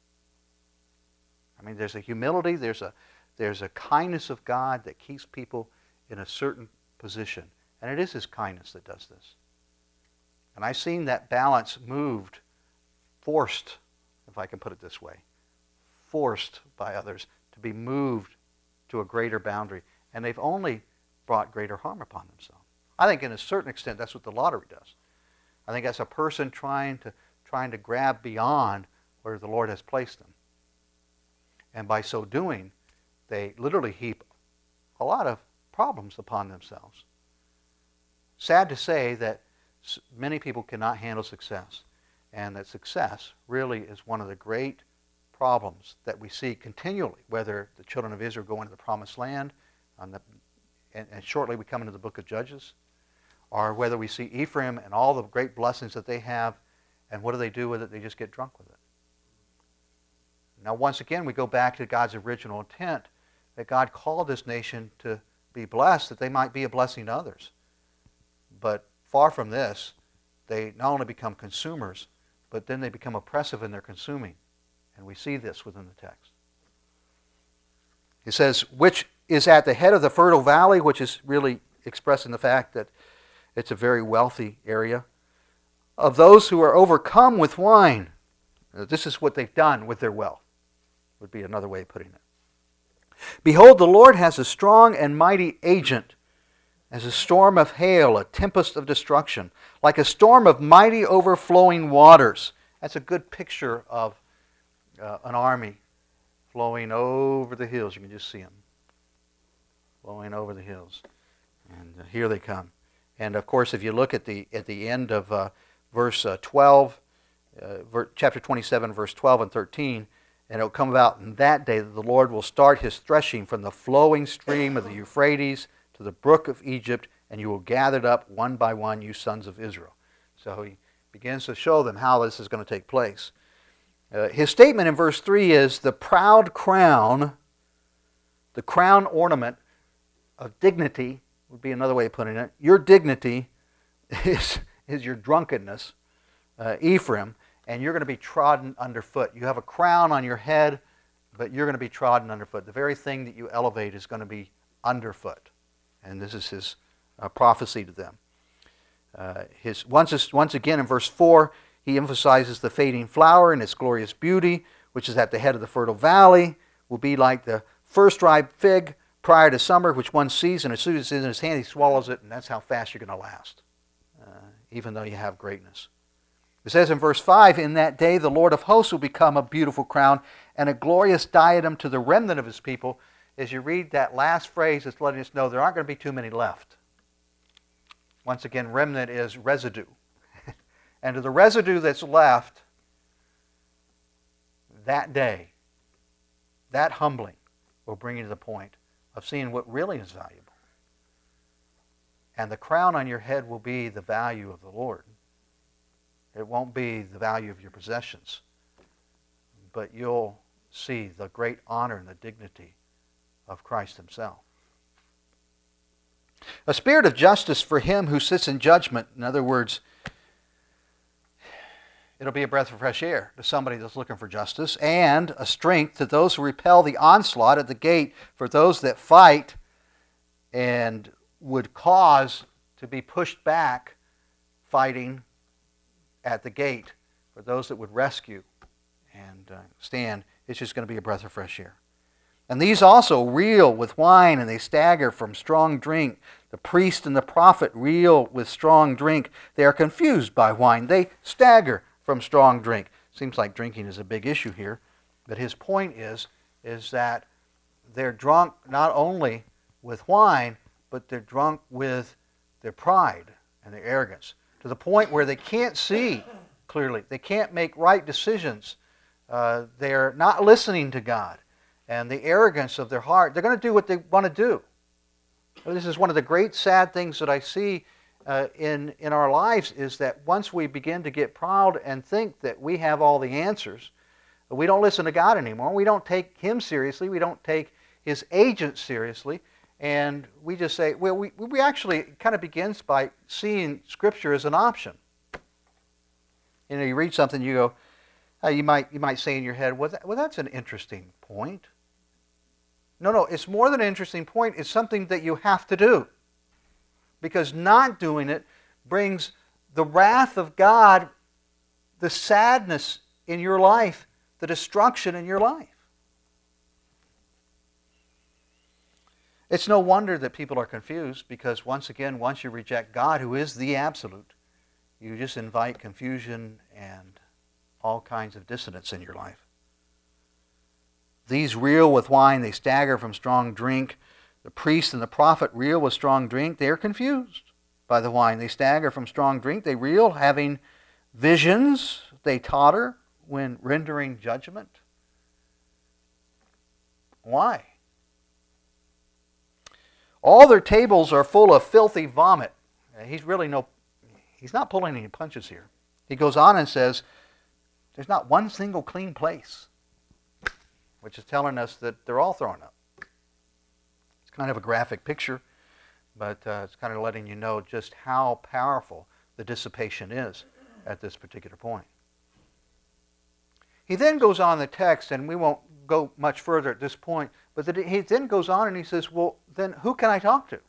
[SPEAKER 1] I mean, there's a humility, there's a kindness of God that keeps people in a certain position. And it is His kindness that does this. And I've seen that balance moved, forced, if I can put it this way, forced by others to be moved to a greater boundary. And they've only brought greater harm upon themselves. I think in a certain extent that's what the lottery does. I think that's a person trying to grab beyond where the Lord has placed them. And by so doing, they literally heap a lot of problems upon themselves. Sad to say that many people cannot handle success, and that success really is one of the great problems that we see continually, whether the children of Israel go into the promised land, and shortly we come into the book of Judges, or whether we see Ephraim and all the great blessings that they have, and what do they do with it? They just get drunk with it. Now, once again, we go back to God's original intent, that God called this nation to be blessed, that they might be a blessing to others. But far from this, they not only become consumers, but then they become oppressive in their consuming. And we see this within the text. It says, which is at the head of the fertile valley, which is really expressing the fact that it's a very wealthy area, of those who are overcome with wine. This is what they've done with their wealth, would be another way of putting it. Behold, the Lord has a strong and mighty agent, as a storm of hail, a tempest of destruction, like a storm of mighty overflowing waters. That's a good picture of an army flowing over the hills. You can just see them flowing over the hills. And here they come. And of course, if you look at the end of verse 12, chapter 27, verse 12 and 13, and it will come about in that day that the Lord will start His threshing from the flowing stream of the Euphrates to the brook of Egypt, and you will gather it up one by one, you sons of Israel. So He begins to show them how this is going to take place. His statement in verse 3 is, the proud crown, the crown ornament of dignity, would be another way of putting it. Your dignity is your drunkenness, Ephraim, and you're going to be trodden underfoot. You have a crown on your head, but you're going to be trodden underfoot. The very thing that you elevate is going to be underfoot. And this is His prophecy to them. Once again in verse 4, He emphasizes the fading flower and its glorious beauty, which is at the head of the fertile valley, will be like the first ripe fig prior to summer, which one sees, and as soon as it's in his hand, he swallows it, and that's how fast you're going to last, even though you have greatness. It says in verse 5, in that day the Lord of hosts will become a beautiful crown and a glorious diadem to the remnant of His people. As you read that last phrase, it's letting us know there aren't going to be too many left. Once again, remnant is residue. And to the residue that's left, that day, that humbling will bring you to the point of seeing what really is valuable. And the crown on your head will be the value of the Lord. It won't be the value of your possessions. But you'll see the great honor and the dignity of Christ Himself. A spirit of justice for him who sits in judgment. In other words, It'll be a breath of fresh air to somebody that's looking for justice, and a strength to those who repel the onslaught at the gate, for those that fight and would cause to be pushed back fighting at the gate. For those that would rescue and stand, it's just going to be a breath of fresh air. And these also reel with wine, and they stagger from strong drink. The priest and the prophet reel with strong drink. They are confused by wine. They stagger from strong drink. Seems like drinking is a big issue here. But his point is that they're drunk not only with wine, but they're drunk with their pride and their arrogance, to the point where they can't see clearly. They can't make right decisions. They're not listening to God. And the arrogance of their heart, they're going to do what they want to do. This is one of the great sad things that I see in our lives, is that once we begin to get proud and think that we have all the answers, we don't listen to God anymore. We don't take Him seriously. We don't take His agents seriously. And we just say, well, we actually, it kind of begins by seeing Scripture as an option. You know, you read something, you go, you might say in your head, well, that's an interesting point. No, it's more than an interesting point. It's something that you have to do. Because not doing it brings the wrath of God, the sadness in your life, the destruction in your life. It's no wonder that people are confused, because once again, once you reject God, who is the absolute, you just invite confusion and all kinds of dissonance in your life. These reel with wine, they stagger from strong drink. The priest and the prophet reel with strong drink. They are confused by the wine. They stagger from strong drink. They reel, having visions. They totter when rendering judgment. Why? All their tables are full of filthy vomit. He's not pulling any punches here. He goes on and says, there's not one single clean place, which is telling us that they're all thrown up. It's kind of a graphic picture, but it's kind of letting you know just how powerful the dissipation is at this particular point. He then goes on the text, and we won't go much further at this point, but he then goes on and he says, well, then who can I talk to?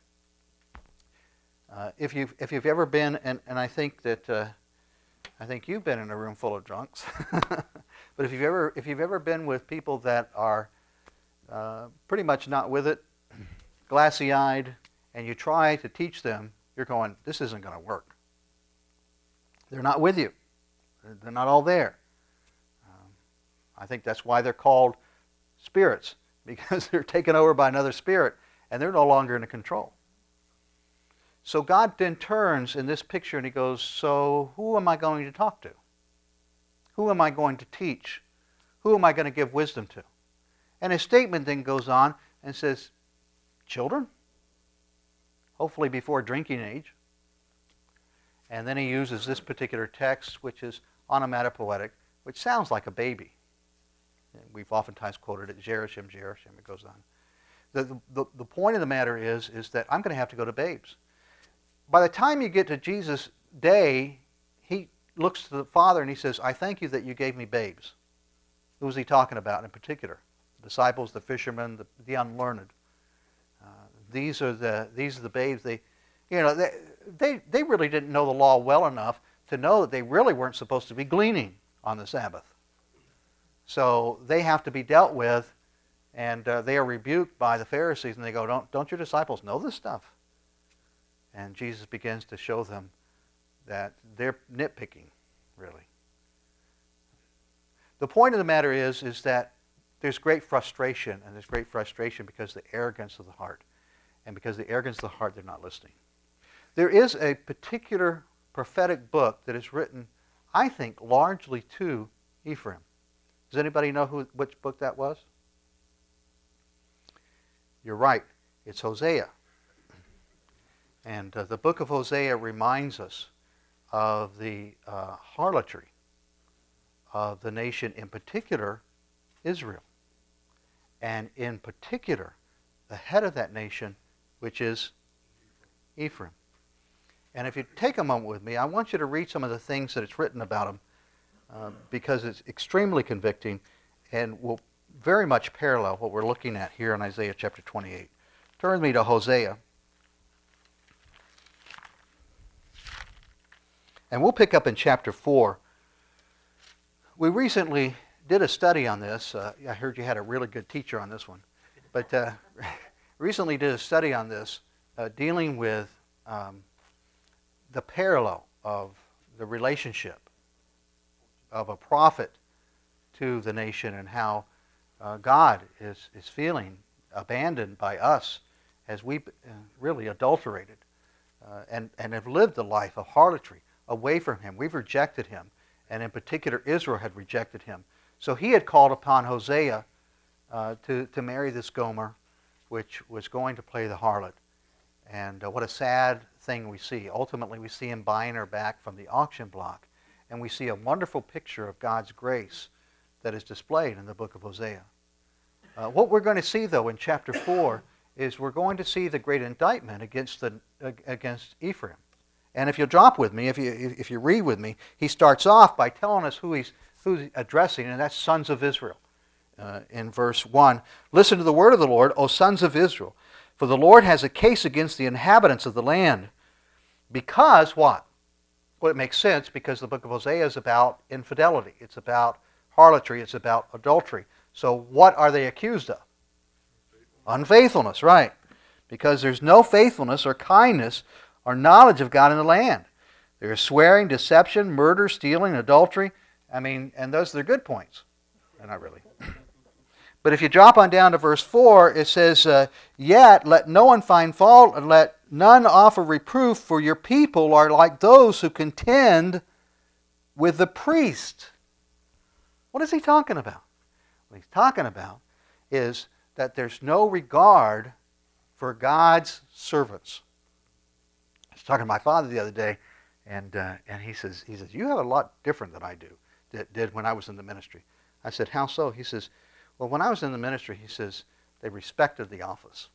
[SPEAKER 1] If you've ever been, and I think that I think you've been in a room full of drunks, but if you've ever been with people that are pretty much not with it, glassy-eyed, and you try to teach them, you're going, this isn't going to work. They're not with you. They're not all there. I think that's why they're called spirits, because they're taken over by another spirit, and they're no longer in control. So God then turns in this picture and He goes, so who am I going to talk to? Who am I going to teach? Who am I going to give wisdom to? And his statement then goes on and says, children, hopefully before drinking age. And then he uses this particular text, which is onomatopoetic, which sounds like a baby. We've oftentimes quoted it, Jerishim, Jerishim, it goes on. The point of the matter is that I'm going to have to go to babes. By the time you get to Jesus' day, he looks to the Father and he says, I thank you that you gave me babes. Who was he talking about in particular? The disciples, the fishermen, the unlearned. These are the babes. They really didn't know the law well enough to know that they really weren't supposed to be gleaning on the Sabbath. So they have to be dealt with, and they are rebuked by the Pharisees, and they go, don't your disciples know this stuff? And Jesus begins to show them that they're nitpicking, really. The point of the matter is that there's great frustration, and there's great frustration because of the arrogance of the heart. And because of the arrogance of the heart, they're not listening. There is a particular prophetic book that is written, I think, largely to Ephraim. Does anybody know which book that was? You're right. It's Hosea. And the book of Hosea reminds us of the harlotry of the nation, in particular, Israel. And in particular, the head of that nation, which is Ephraim. And if you take a moment with me, I want you to read some of the things that it's written about him. because it's extremely convicting and will very much parallel what we're looking at here in Isaiah chapter 28. Turn with me to Hosea. And we'll pick up in chapter 4. We recently did a study on this. I heard you had a really good teacher on this one. But recently did a study on this dealing with the parallel of the relationship of a prophet to the nation and how God is feeling abandoned by us as we really adulterated and have lived a life of harlotry away from Him. We've rejected Him, and in particular Israel had rejected Him. So He had called upon Hosea to marry this Gomer, which was going to play the harlot. And what a sad thing we see. Ultimately, we see him buying her back from the auction block. And we see a wonderful picture of God's grace that is displayed in the book of Hosea. What we're going to see, though, in chapter 4 is we're going to see the great indictment against Ephraim. And if you'll drop with me, if you read with me, he starts off by telling us who he's addressing, and that's sons of Israel. In verse 1, listen to the word of the Lord, O sons of Israel, for the Lord has a case against the inhabitants of the land. Because what? Well, it makes sense because the book of Hosea is about infidelity. It's about harlotry. It's about adultery. So what are they accused of? Unfaithfulness, right. Because there's no faithfulness or kindness or knowledge of God in the land. There's swearing, deception, murder, stealing, adultery. And those are the good points. Not really. But if you drop on down to verse 4, it says, Yet let no one find fault, and let none offer reproof, for your people are like those who contend with the priest. What is he talking about? What he's talking about is that there's no regard for God's servants. I was talking to my father the other day, and he says, you have a lot different than I did when I was in the ministry. I said, how so? He says, well, when I was in the ministry, he says, they respected the office.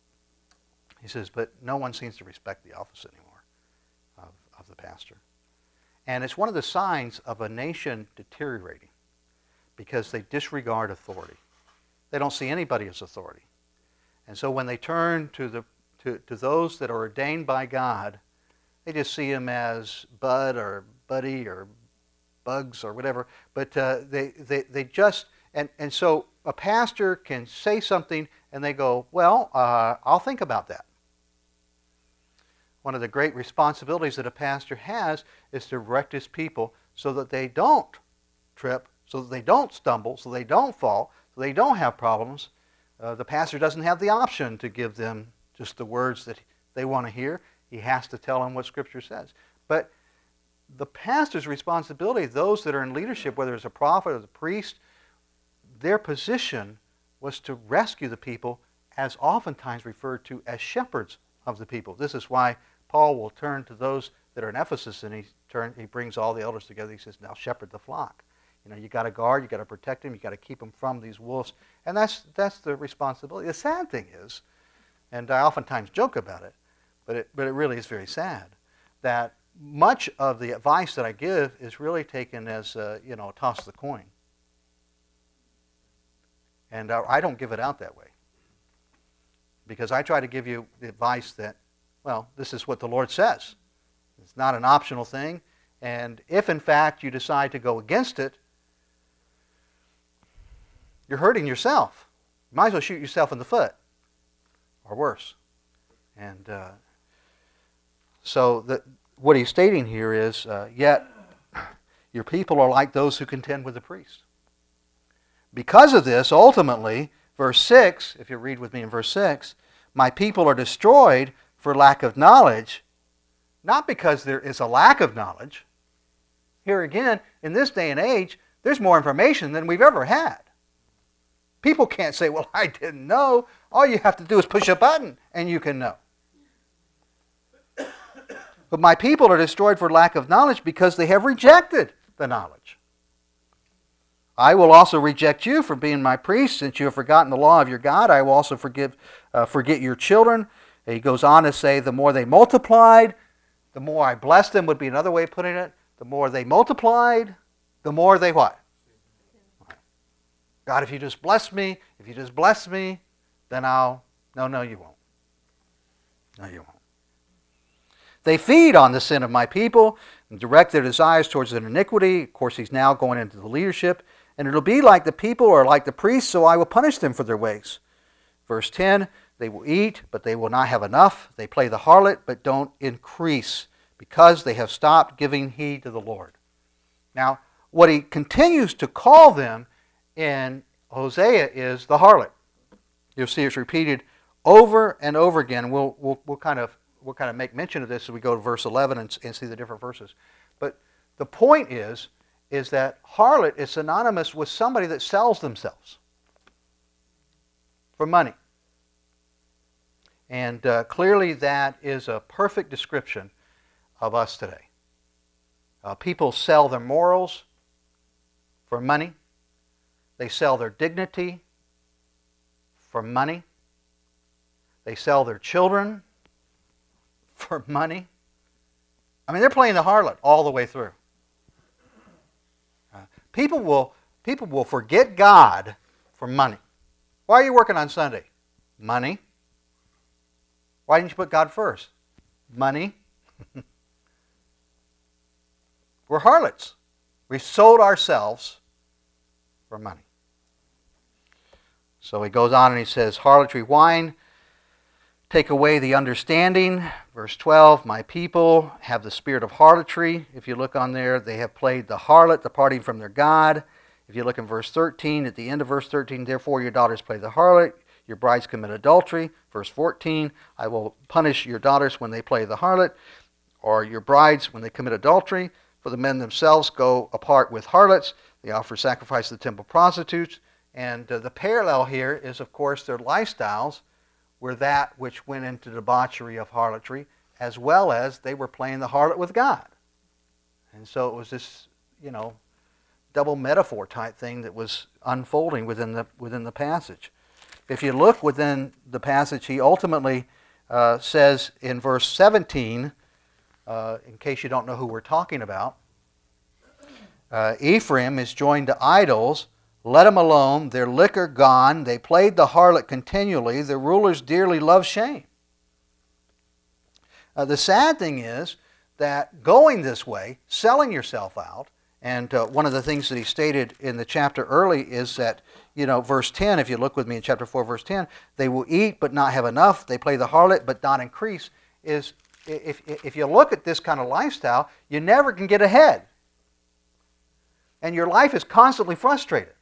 [SPEAKER 1] He says, but no one seems to respect the office anymore of the pastor. And it's one of the signs of a nation deteriorating because they disregard authority. They don't see anybody as authority. And so when they turn to those that are ordained by God, they just see them as Bud or Buddy or Bugs or whatever. But they just, and so a pastor can say something and they go, well, I'll think about that. One of the great responsibilities that a pastor has is to direct his people so that they don't trip, so that they don't stumble, so they don't fall, so they don't have problems. The pastor doesn't have the option to give them just the words that they want to hear. He has to tell them what Scripture says. But the pastor's responsibility, those that are in leadership, whether it's a prophet or the priest, their position was to rescue the people, as oftentimes referred to as shepherds of the people. This is why Paul will turn to those that are in Ephesus, and he brings all the elders together. He says, now shepherd the flock. You got to guard, you got to protect them, you got to keep them from these wolves. And that's the responsibility. The sad thing is, and I oftentimes joke about it, but it really is very sad, that much of the advice that I give is really taken as, toss the coin. And I don't give it out that way. Because I try to give you the advice that, well, this is what the Lord says. It's not an optional thing. And if, in fact, you decide to go against it, you're hurting yourself. You might as well shoot yourself in the foot. Or worse. And so what he's stating here is, yet your people are like those who contend with the priest. Because of this, ultimately, verse 6, if you read with me in verse 6, my people are destroyed for lack of knowledge, not because there is a lack of knowledge. Here again, in this day and age, there's more information than we've ever had. People can't say, well, I didn't know. All you have to do is push a button and you can know. But my people are destroyed for lack of knowledge because they have rejected the knowledge. I will also reject you from being my priest, since you have forgotten the law of your God. I will also forget your children. He goes on to say, the more they multiplied, the more I blessed them, would be another way of putting it. The more they multiplied, the more they what? God, if you just bless me, then I'll... No, you won't. No, you won't. They feed on the sin of my people and direct their desires towards an iniquity. Of course, he's now going into the leadership. And it'll be like the people or like the priests, so I will punish them for their ways. Verse 10, they will eat, but they will not have enough. They play the harlot, but don't increase, because they have stopped giving heed to the Lord. Now, what he continues to call them in Hosea is the harlot. You'll see it's repeated over and over again. We'll kind of make mention of this as we go to verse 11 and see the different verses. But the point is that harlot is synonymous with somebody that sells themselves for money. And clearly that is a perfect description of us today. People sell their morals for money. They sell their dignity for money. They sell their children for money. I mean, they're playing the harlot all the way through. People will forget God for money. Why are you working on Sunday? Money. Why didn't you put God first? Money. We're harlots. We sold ourselves for money. So he goes on and he says, harlotry, wine, take away the understanding. Verse 12, my people have the spirit of harlotry. If you look on there, they have played the harlot, departing from their God. If you look in verse 13, at the end of verse 13, therefore your daughters play the harlot, your brides commit adultery. Verse 14, I will punish your daughters when they play the harlot, or your brides when they commit adultery. For the men themselves go apart with harlots. They offer sacrifice to the temple prostitutes. And the parallel here is, of course, their lifestyles were that which went into debauchery of harlotry, as well as they were playing the harlot with God. And so it was this, double metaphor type thing that was unfolding within the passage. If you look within the passage, he ultimately says in verse 17, in case you don't know who we're talking about, Ephraim is joined to idols. Let them alone. Their liquor gone. They played the harlot continually. Their rulers dearly love shame. The sad thing is that going this way, selling yourself out, and one of the things that he stated in the chapter early is that, verse 10, if you look with me in chapter 4, verse 10, they will eat but not have enough. They play the harlot but not increase. Is if you look at this kind of lifestyle, you never can get ahead. And your life is constantly frustrated.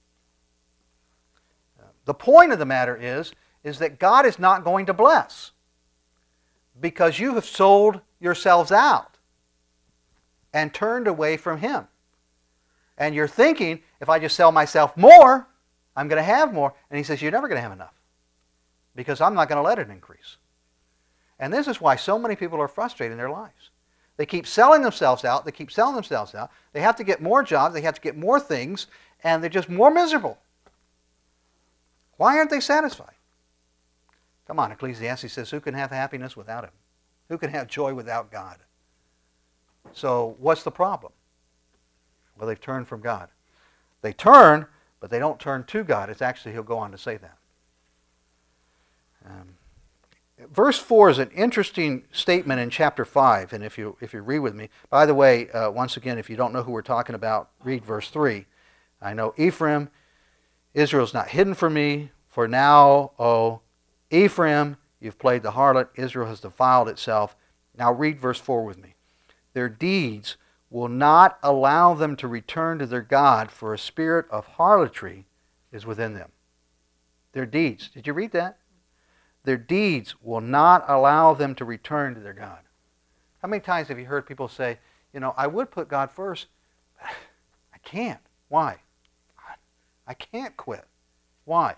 [SPEAKER 1] The point of the matter is that God is not going to bless because you have sold yourselves out and turned away from Him. And you're thinking, if I just sell myself more, I'm going to have more. And He says, you're never going to have enough because I'm not going to let it increase. And this is why so many people are frustrated in their lives. They keep selling themselves out. They keep selling themselves out. They have to get more jobs. They have to get more things. And they're just more miserable. Why aren't they satisfied? Come on, Ecclesiastes says, who can have happiness without Him? Who can have joy without God? So what's the problem? Well, they've turned from God. They turn, but they don't turn to God. It's actually, he'll go on to say that. Verse 4 is an interesting statement in chapter 5, and if you read with me. By the way, once again, if you don't know who we're talking about, read verse 3. I know Ephraim, Israel's not hidden from me, for now, O Ephraim, you've played the harlot, Israel has defiled itself. Now read verse 4 with me. Their deeds will not allow them to return to their God, for a spirit of harlotry is within them. Their deeds. Did you read that? Their deeds will not allow them to return to their God. How many times have you heard people say, I would put God first, but I can't. Why? I can't quit. Why?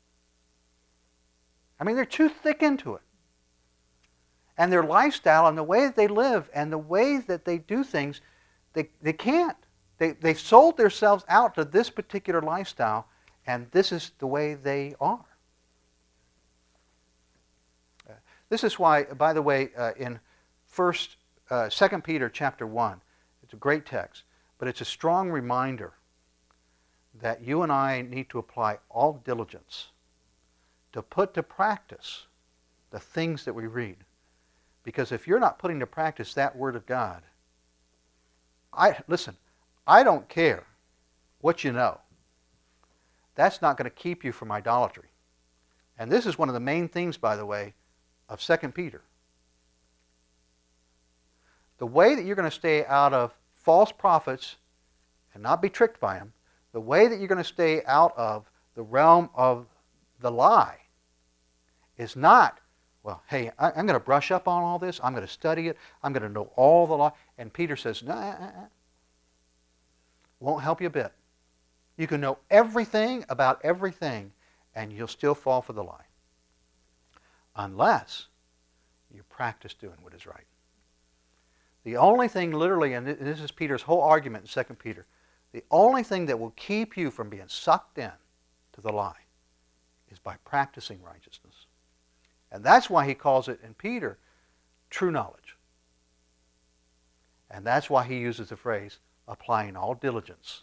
[SPEAKER 1] I mean, they're too thick into it. And their lifestyle and the way that they live and the way that they do things, they can't. They've sold themselves out to this particular lifestyle, and this is the way they are. This is why, by the way, in 2 Peter chapter 1, it's a great text, but it's a strong reminder that you and I need to apply all diligence to put to practice the things that we read. Because if you're not putting to practice that Word of God, listen, I don't care what you know. That's not going to keep you from idolatry. And this is one of the main themes, by the way, of 2 Peter. The way that you're going to stay out of false prophets and not be tricked by them, the way that you're going to stay out of the realm of the lie is not, well, hey, I'm going to brush up on all this. I'm going to study it. I'm going to know all the law. And Peter says, no, won't help you a bit. You can know everything about everything, and you'll still fall for the lie. Unless you practice doing what is right. The only thing literally, and this is Peter's whole argument in 2 Peter, the only thing that will keep you from being sucked in to the lie is by practicing righteousness. And that's why he calls it in Peter true knowledge. And that's why he uses the phrase applying all diligence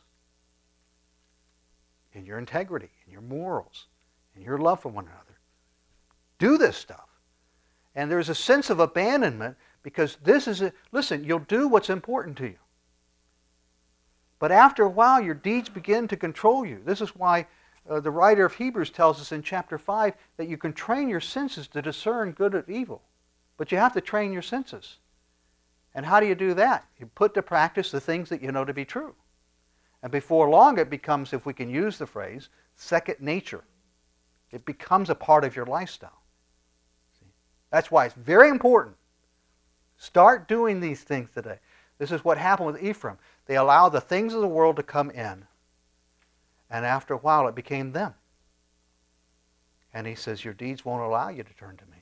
[SPEAKER 1] in your integrity, in your morals, in your love for one another. Do this stuff. And there's a sense of abandonment because this is, listen, you'll do what's important to you. But after a while, your deeds begin to control you. This is why the writer of Hebrews tells us in chapter 5 that you can train your senses to discern good and evil. But you have to train your senses. And how do you do that? You put to practice the things that you know to be true. And before long, it becomes, if we can use the phrase, second nature. It becomes a part of your lifestyle. See? That's why it's very important. Start doing these things today. This is what happened with Ephraim. They allowed the things of the world to come in. And after a while, it became them. And he says, your deeds won't allow you to turn to me.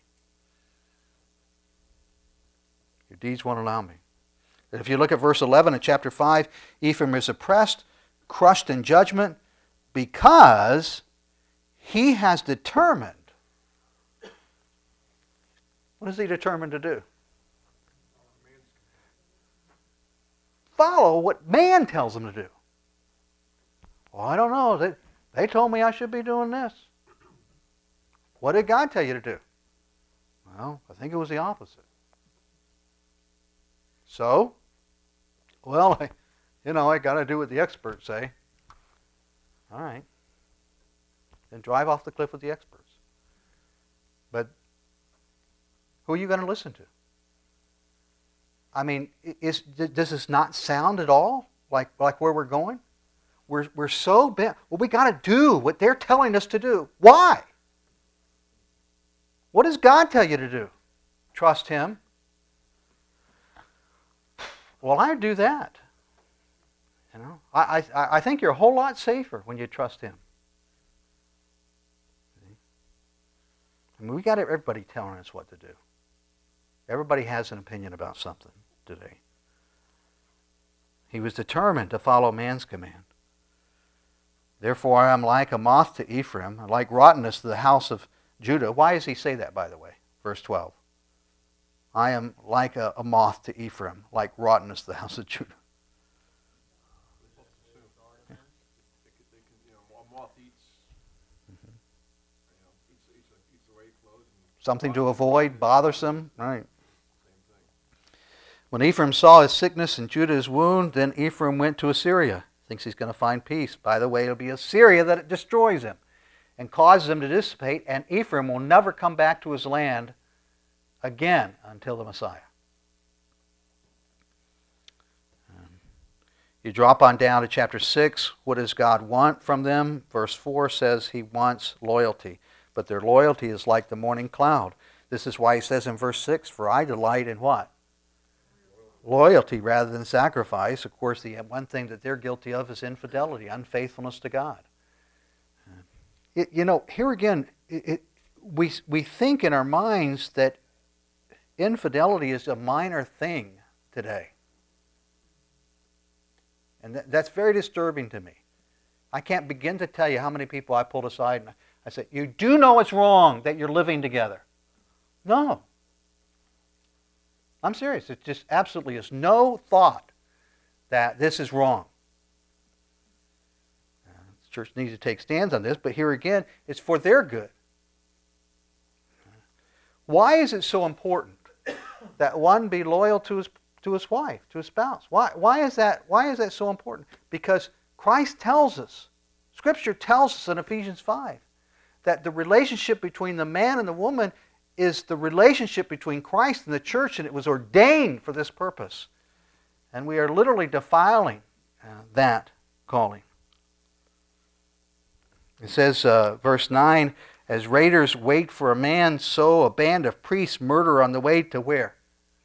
[SPEAKER 1] Your deeds won't allow me. If you look at verse 11 of chapter 5, Ephraim is oppressed, crushed in judgment, because he has determined. What is he determined to do? Follow what man tells him to do. Well, I don't know. They told me I should be doing this. What did God tell you to do? Well, I think it was the opposite. So, well, I got to do what the experts say. All right. Then drive off the cliff with the experts. But who are you going to listen to? I mean, does this not sound at all like where we're going? We're so bent. Well, we got to do what they're telling us to do. Why? What does God tell you to do? Trust Him. Well, I do that. I think you're a whole lot safer when you trust Him. I mean, we got everybody telling us what to do. Everybody has an opinion about something today. He was determined to follow man's command. Therefore, I am like a moth to Ephraim, like rottenness to the house of Judah. Why does he say that, by the way? Verse 12. I am like a moth to Ephraim, like rottenness to the house of Judah.
[SPEAKER 2] A moth eats, eats away clothes.
[SPEAKER 1] Something to avoid, bothersome. Right. When Ephraim saw his sickness and Judah his wound, then Ephraim went to Assyria. Thinks he's going to find peace. By the way, it'll be Assyria that it destroys him and causes him to dissipate, and Ephraim will never come back to his land again until the Messiah. You drop on down to chapter 6. What does God want from them? Verse 4 says He wants loyalty. But their loyalty is like the morning cloud. This is why He says in verse 6, for I delight in what? Loyalty rather than sacrifice. Of course, the one thing that they're guilty of is infidelity, unfaithfulness to God. Here again, we think in our minds that infidelity is a minor thing today. And that's very disturbing to me. I can't begin to tell you how many people I pulled aside and I said, you do know it's wrong that you're living together. No. I'm serious. It just absolutely is no thought that this is wrong. The church needs to take stands on this, but here again, it's for their good. Why is it so important that one be loyal to his wife, to his spouse? Why is that so important? Because Christ tells us, Scripture tells us in Ephesians 5, that the relationship between the man and the woman is the relationship between Christ and the church, and it was ordained for this purpose. And we are literally defiling that calling. It says, verse 9, as raiders wait for a man, so a band of priests murder on the way to where?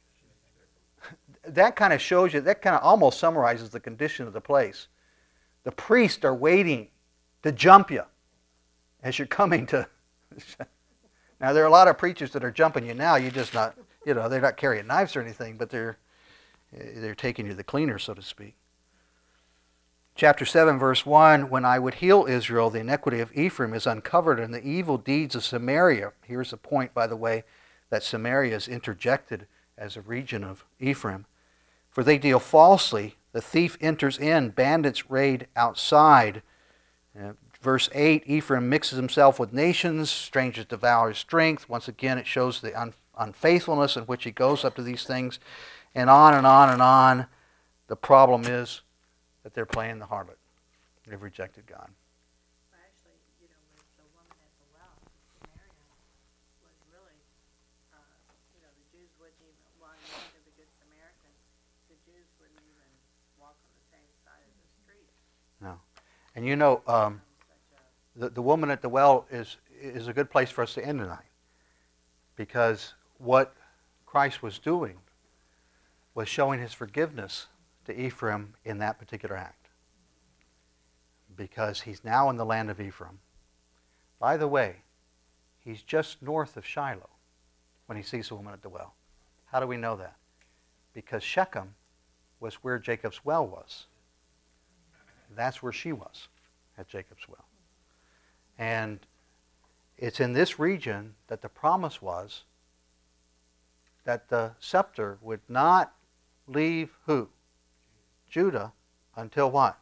[SPEAKER 1] That kind of shows you, that kind of almost summarizes the condition of the place. The priests are waiting to jump you as you're coming to... Now, there are a lot of preachers that are jumping you now. You're just not, they're not carrying knives or anything, but they're taking you to the cleaner, so to speak. Chapter 7, verse 1, when I would heal Israel, the iniquity of Ephraim is uncovered, and the evil deeds of Samaria. Here's a point, by the way, that Samaria is interjected as a region of Ephraim. For they deal falsely, the thief enters in, bandits raid outside. Verse 8, Ephraim mixes himself with nations, strangers devour his strength. Once again, it shows the unfaithfulness in which he goes up to these things. And on and on and on. The problem is that they're playing the harlot. They've rejected God.
[SPEAKER 3] Well, actually, with the woman at the well, Samaria, was really, the Jews wouldn't even, while you went to the Good Samaritan, the Jews wouldn't even walk on the same side of the street.
[SPEAKER 1] No. And the woman at the well is a good place for us to end tonight. Because what Christ was doing was showing his forgiveness to Ephraim in that particular act. Because he's now in the land of Ephraim. By the way, he's just north of Shiloh when he sees the woman at the well. How do we know that? Because Shechem was where Jacob's well was. That's where she was, at Jacob's well. And it's in this region that the promise was that the scepter would not leave who? Judah, until what?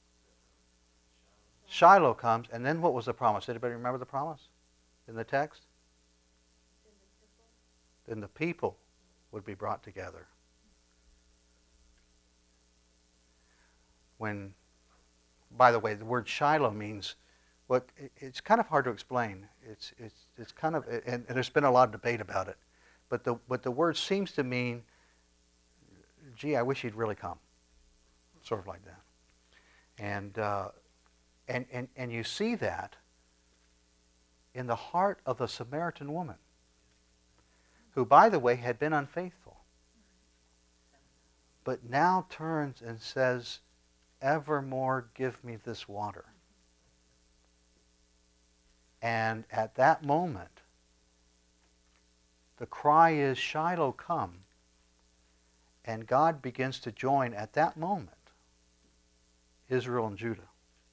[SPEAKER 1] Shiloh comes, and then what was the promise? Anybody remember the promise in the text? Then the people would be brought together. When, by the way, the word Shiloh means it's kind of hard to explain. It's kind of, and there's been a lot of debate about it, but the word seems to mean, gee, I wish he'd really come. Sort of like that. And you see that in the heart of the Samaritan woman, who, by the way, had been unfaithful, but now turns and says, evermore give me this water. And at that moment, the cry is, Shiloh, come. And God begins to join at that moment Israel and Judah.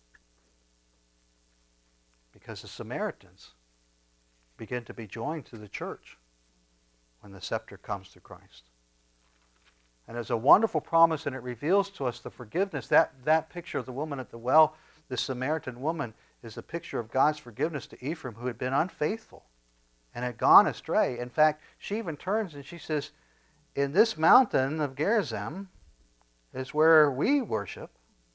[SPEAKER 1] Because the Samaritans begin to be joined to the church when the scepter comes to Christ. And there's a wonderful promise, and it reveals to us the forgiveness. That picture of the woman at the well, the Samaritan woman, is a picture of God's forgiveness to Ephraim, who had been unfaithful and had gone astray. In fact, she even turns and she says, in this mountain of Gerizim is where we worship.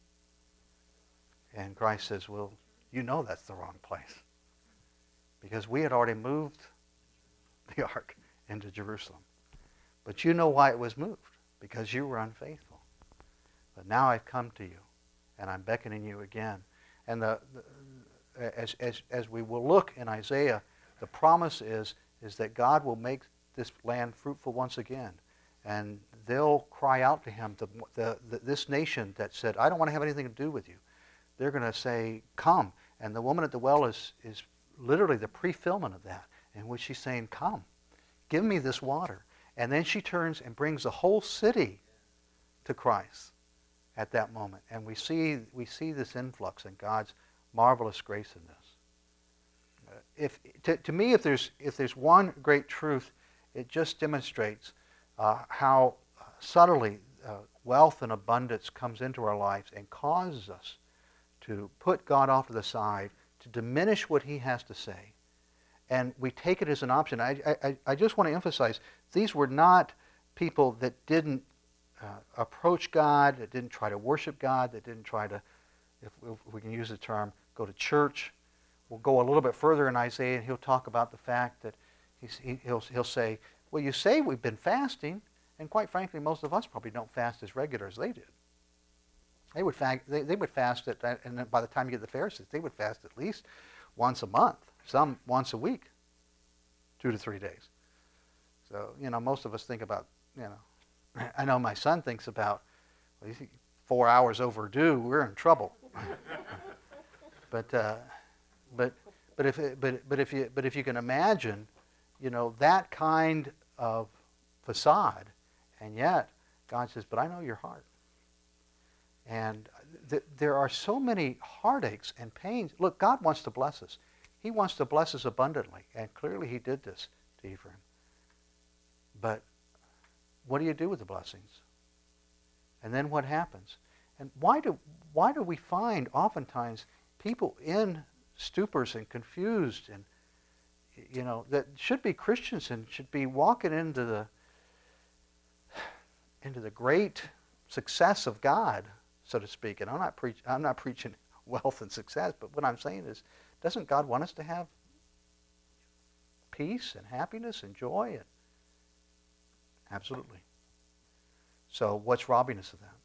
[SPEAKER 1] And Christ says, well, you know that's the wrong place. Because we had already moved the ark into Jerusalem. But you know why it was moved. Because you were unfaithful. But now I've come to you, and I'm beckoning you again. And as we will look in Isaiah, the promise is that God will make this land fruitful once again. And they'll cry out to him, this nation that said, I don't want to have anything to do with you. They're going to say, come. And the woman at the well is literally the pre-fulfillment of that, in which she's saying, come, give me this water. And then she turns and brings the whole city to Christ at that moment. And we see this influx in God's marvelous grace in this. To me, if there's one great truth, it just demonstrates how subtly wealth and abundance comes into our lives and causes us to put God off to the side, to diminish what he has to say, and we take it as an option. I just want to emphasize, these were not people that didn't approach God, that didn't try to worship God, that didn't try to, if we can use the term, go to church. We'll go a little bit further in Isaiah, and he'll talk about the fact that he'll say, well, you say we've been fasting, and quite frankly, most of us probably don't fast as regular as they did. They would fast, and then by the time you get the Pharisees, they would fast at least once a month, some once a week, 2 to 3 days. So, most of us think about, I know my son thinks about, well, 4 hours overdue, we're in trouble. But if you can imagine, that kind of facade, and yet God says, but I know your heart. And there are so many heartaches and pains. Look, God wants to bless us. He wants to bless us abundantly, and clearly he did this to Ephraim. But what do you do with the blessings? And then what happens? And why do we find oftentimes people in stupors and confused, and that should be Christians and should be walking into the great success of God, so to speak. And I'm not preaching wealth and success, but what I'm saying is, doesn't God want us to have peace and happiness and joy? Absolutely. So what's robbing us of that?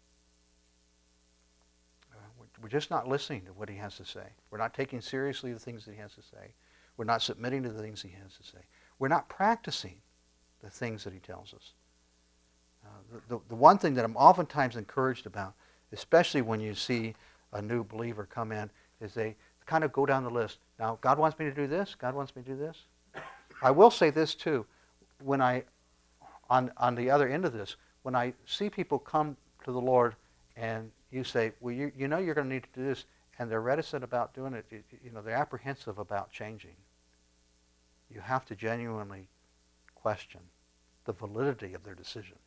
[SPEAKER 1] We're just not listening to what he has to say. We're not taking seriously the things that he has to say. We're not submitting to the things he has to say. We're not practicing the things that he tells us. The one thing that I'm oftentimes encouraged about, especially when you see a new believer come in, is they kind of go down the list. Now, God wants me to do this. God wants me to do this. I will say this too. When on the other end of this, when I see people come to the Lord and you say, well, you're going to need to do this, and they're reticent about doing it, they're apprehensive about changing, you have to genuinely question the validity of their decision.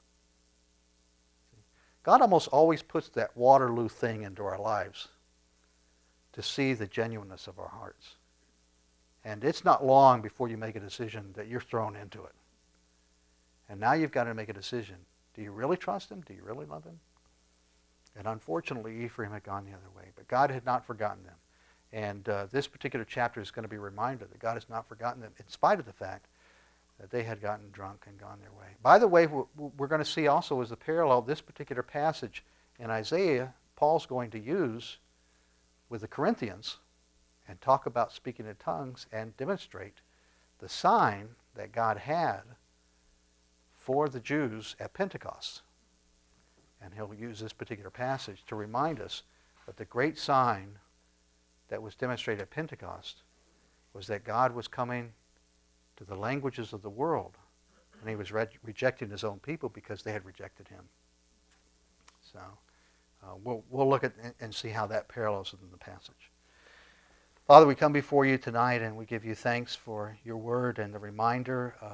[SPEAKER 1] God almost always puts that Waterloo thing into our lives to see the genuineness of our hearts. And it's not long before you make a decision that you're thrown into it. And now you've got to make a decision. Do you really trust him? Do you really love him? And unfortunately, Ephraim had gone the other way. But God had not forgotten them. And this particular chapter is going to be a reminder that God has not forgotten them, in spite of the fact that they had gotten drunk and gone their way. By the way, we're going to see also as a parallel, this particular passage in Isaiah, Paul's going to use with the Corinthians and talk about speaking in tongues and demonstrate the sign that God had for the Jews at Pentecost. And he'll use this particular passage to remind us that the great sign that was demonstrated at Pentecost was that God was coming to the languages of the world, and he was rejecting his own people because they had rejected him. So we'll look at and see how that parallels within the passage. Father, we come before you tonight and we give you thanks for your word and the reminder of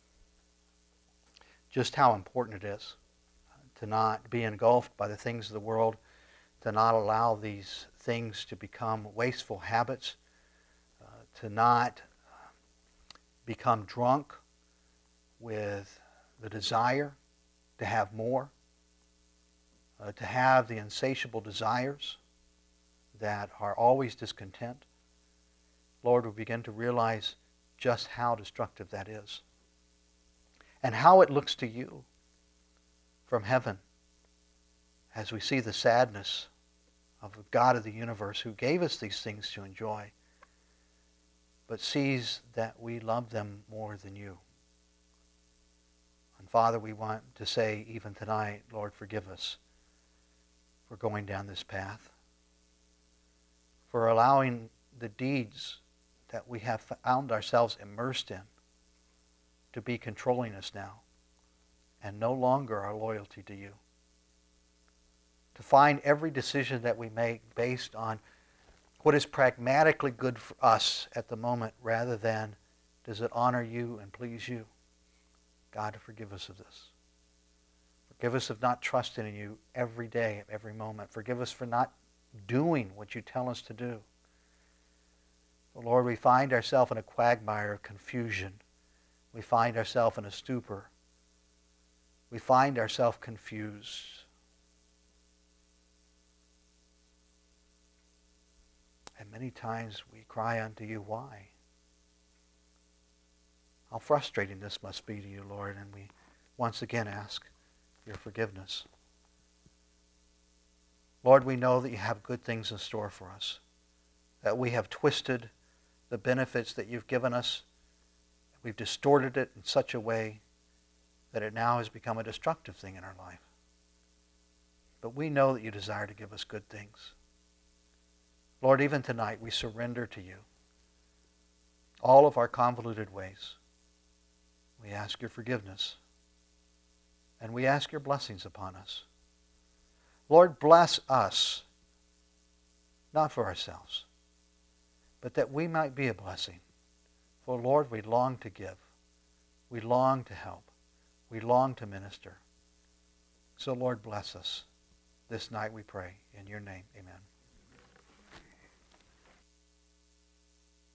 [SPEAKER 1] just how important it is to not be engulfed by the things of the world, to not allow these things to become wasteful habits, to not become drunk with the desire to have more, to have the insatiable desires that are always discontent. Lord, we begin to realize just how destructive that is and how it looks to you from heaven as we see the sadness of the God of the universe who gave us these things to enjoy, but sees that we love them more than you. And Father, we want to say even tonight, Lord, forgive us for going down this path, for allowing the deeds that we have found ourselves immersed in to be controlling us now, and no longer our loyalty to you. To find every decision that we make based on what is pragmatically good for us at the moment rather than does it honor you and please you. God, forgive us of this. For Forgive us of not trusting in you every day, every moment. Forgive us for not doing what you tell us to do. Lord, we find ourselves in a quagmire of confusion. We find ourselves in a stupor. We find ourselves confused. And many times we cry unto you, why? How frustrating this must be to you, Lord, and we once again ask your forgiveness. Lord, we know that you have good things in store for us, that we have twisted the benefits that you've given us. We've distorted it in such a way that it now has become a destructive thing in our life. But we know that you desire to give us good things. Lord, even tonight we surrender to you all of our convoluted ways. We ask your forgiveness, and we ask your blessings upon us. Lord, bless us, not for ourselves, but that we might be a blessing. For Lord, we long to give. We long to help. We long to minister. So Lord, bless us this night, we pray. In your name, amen.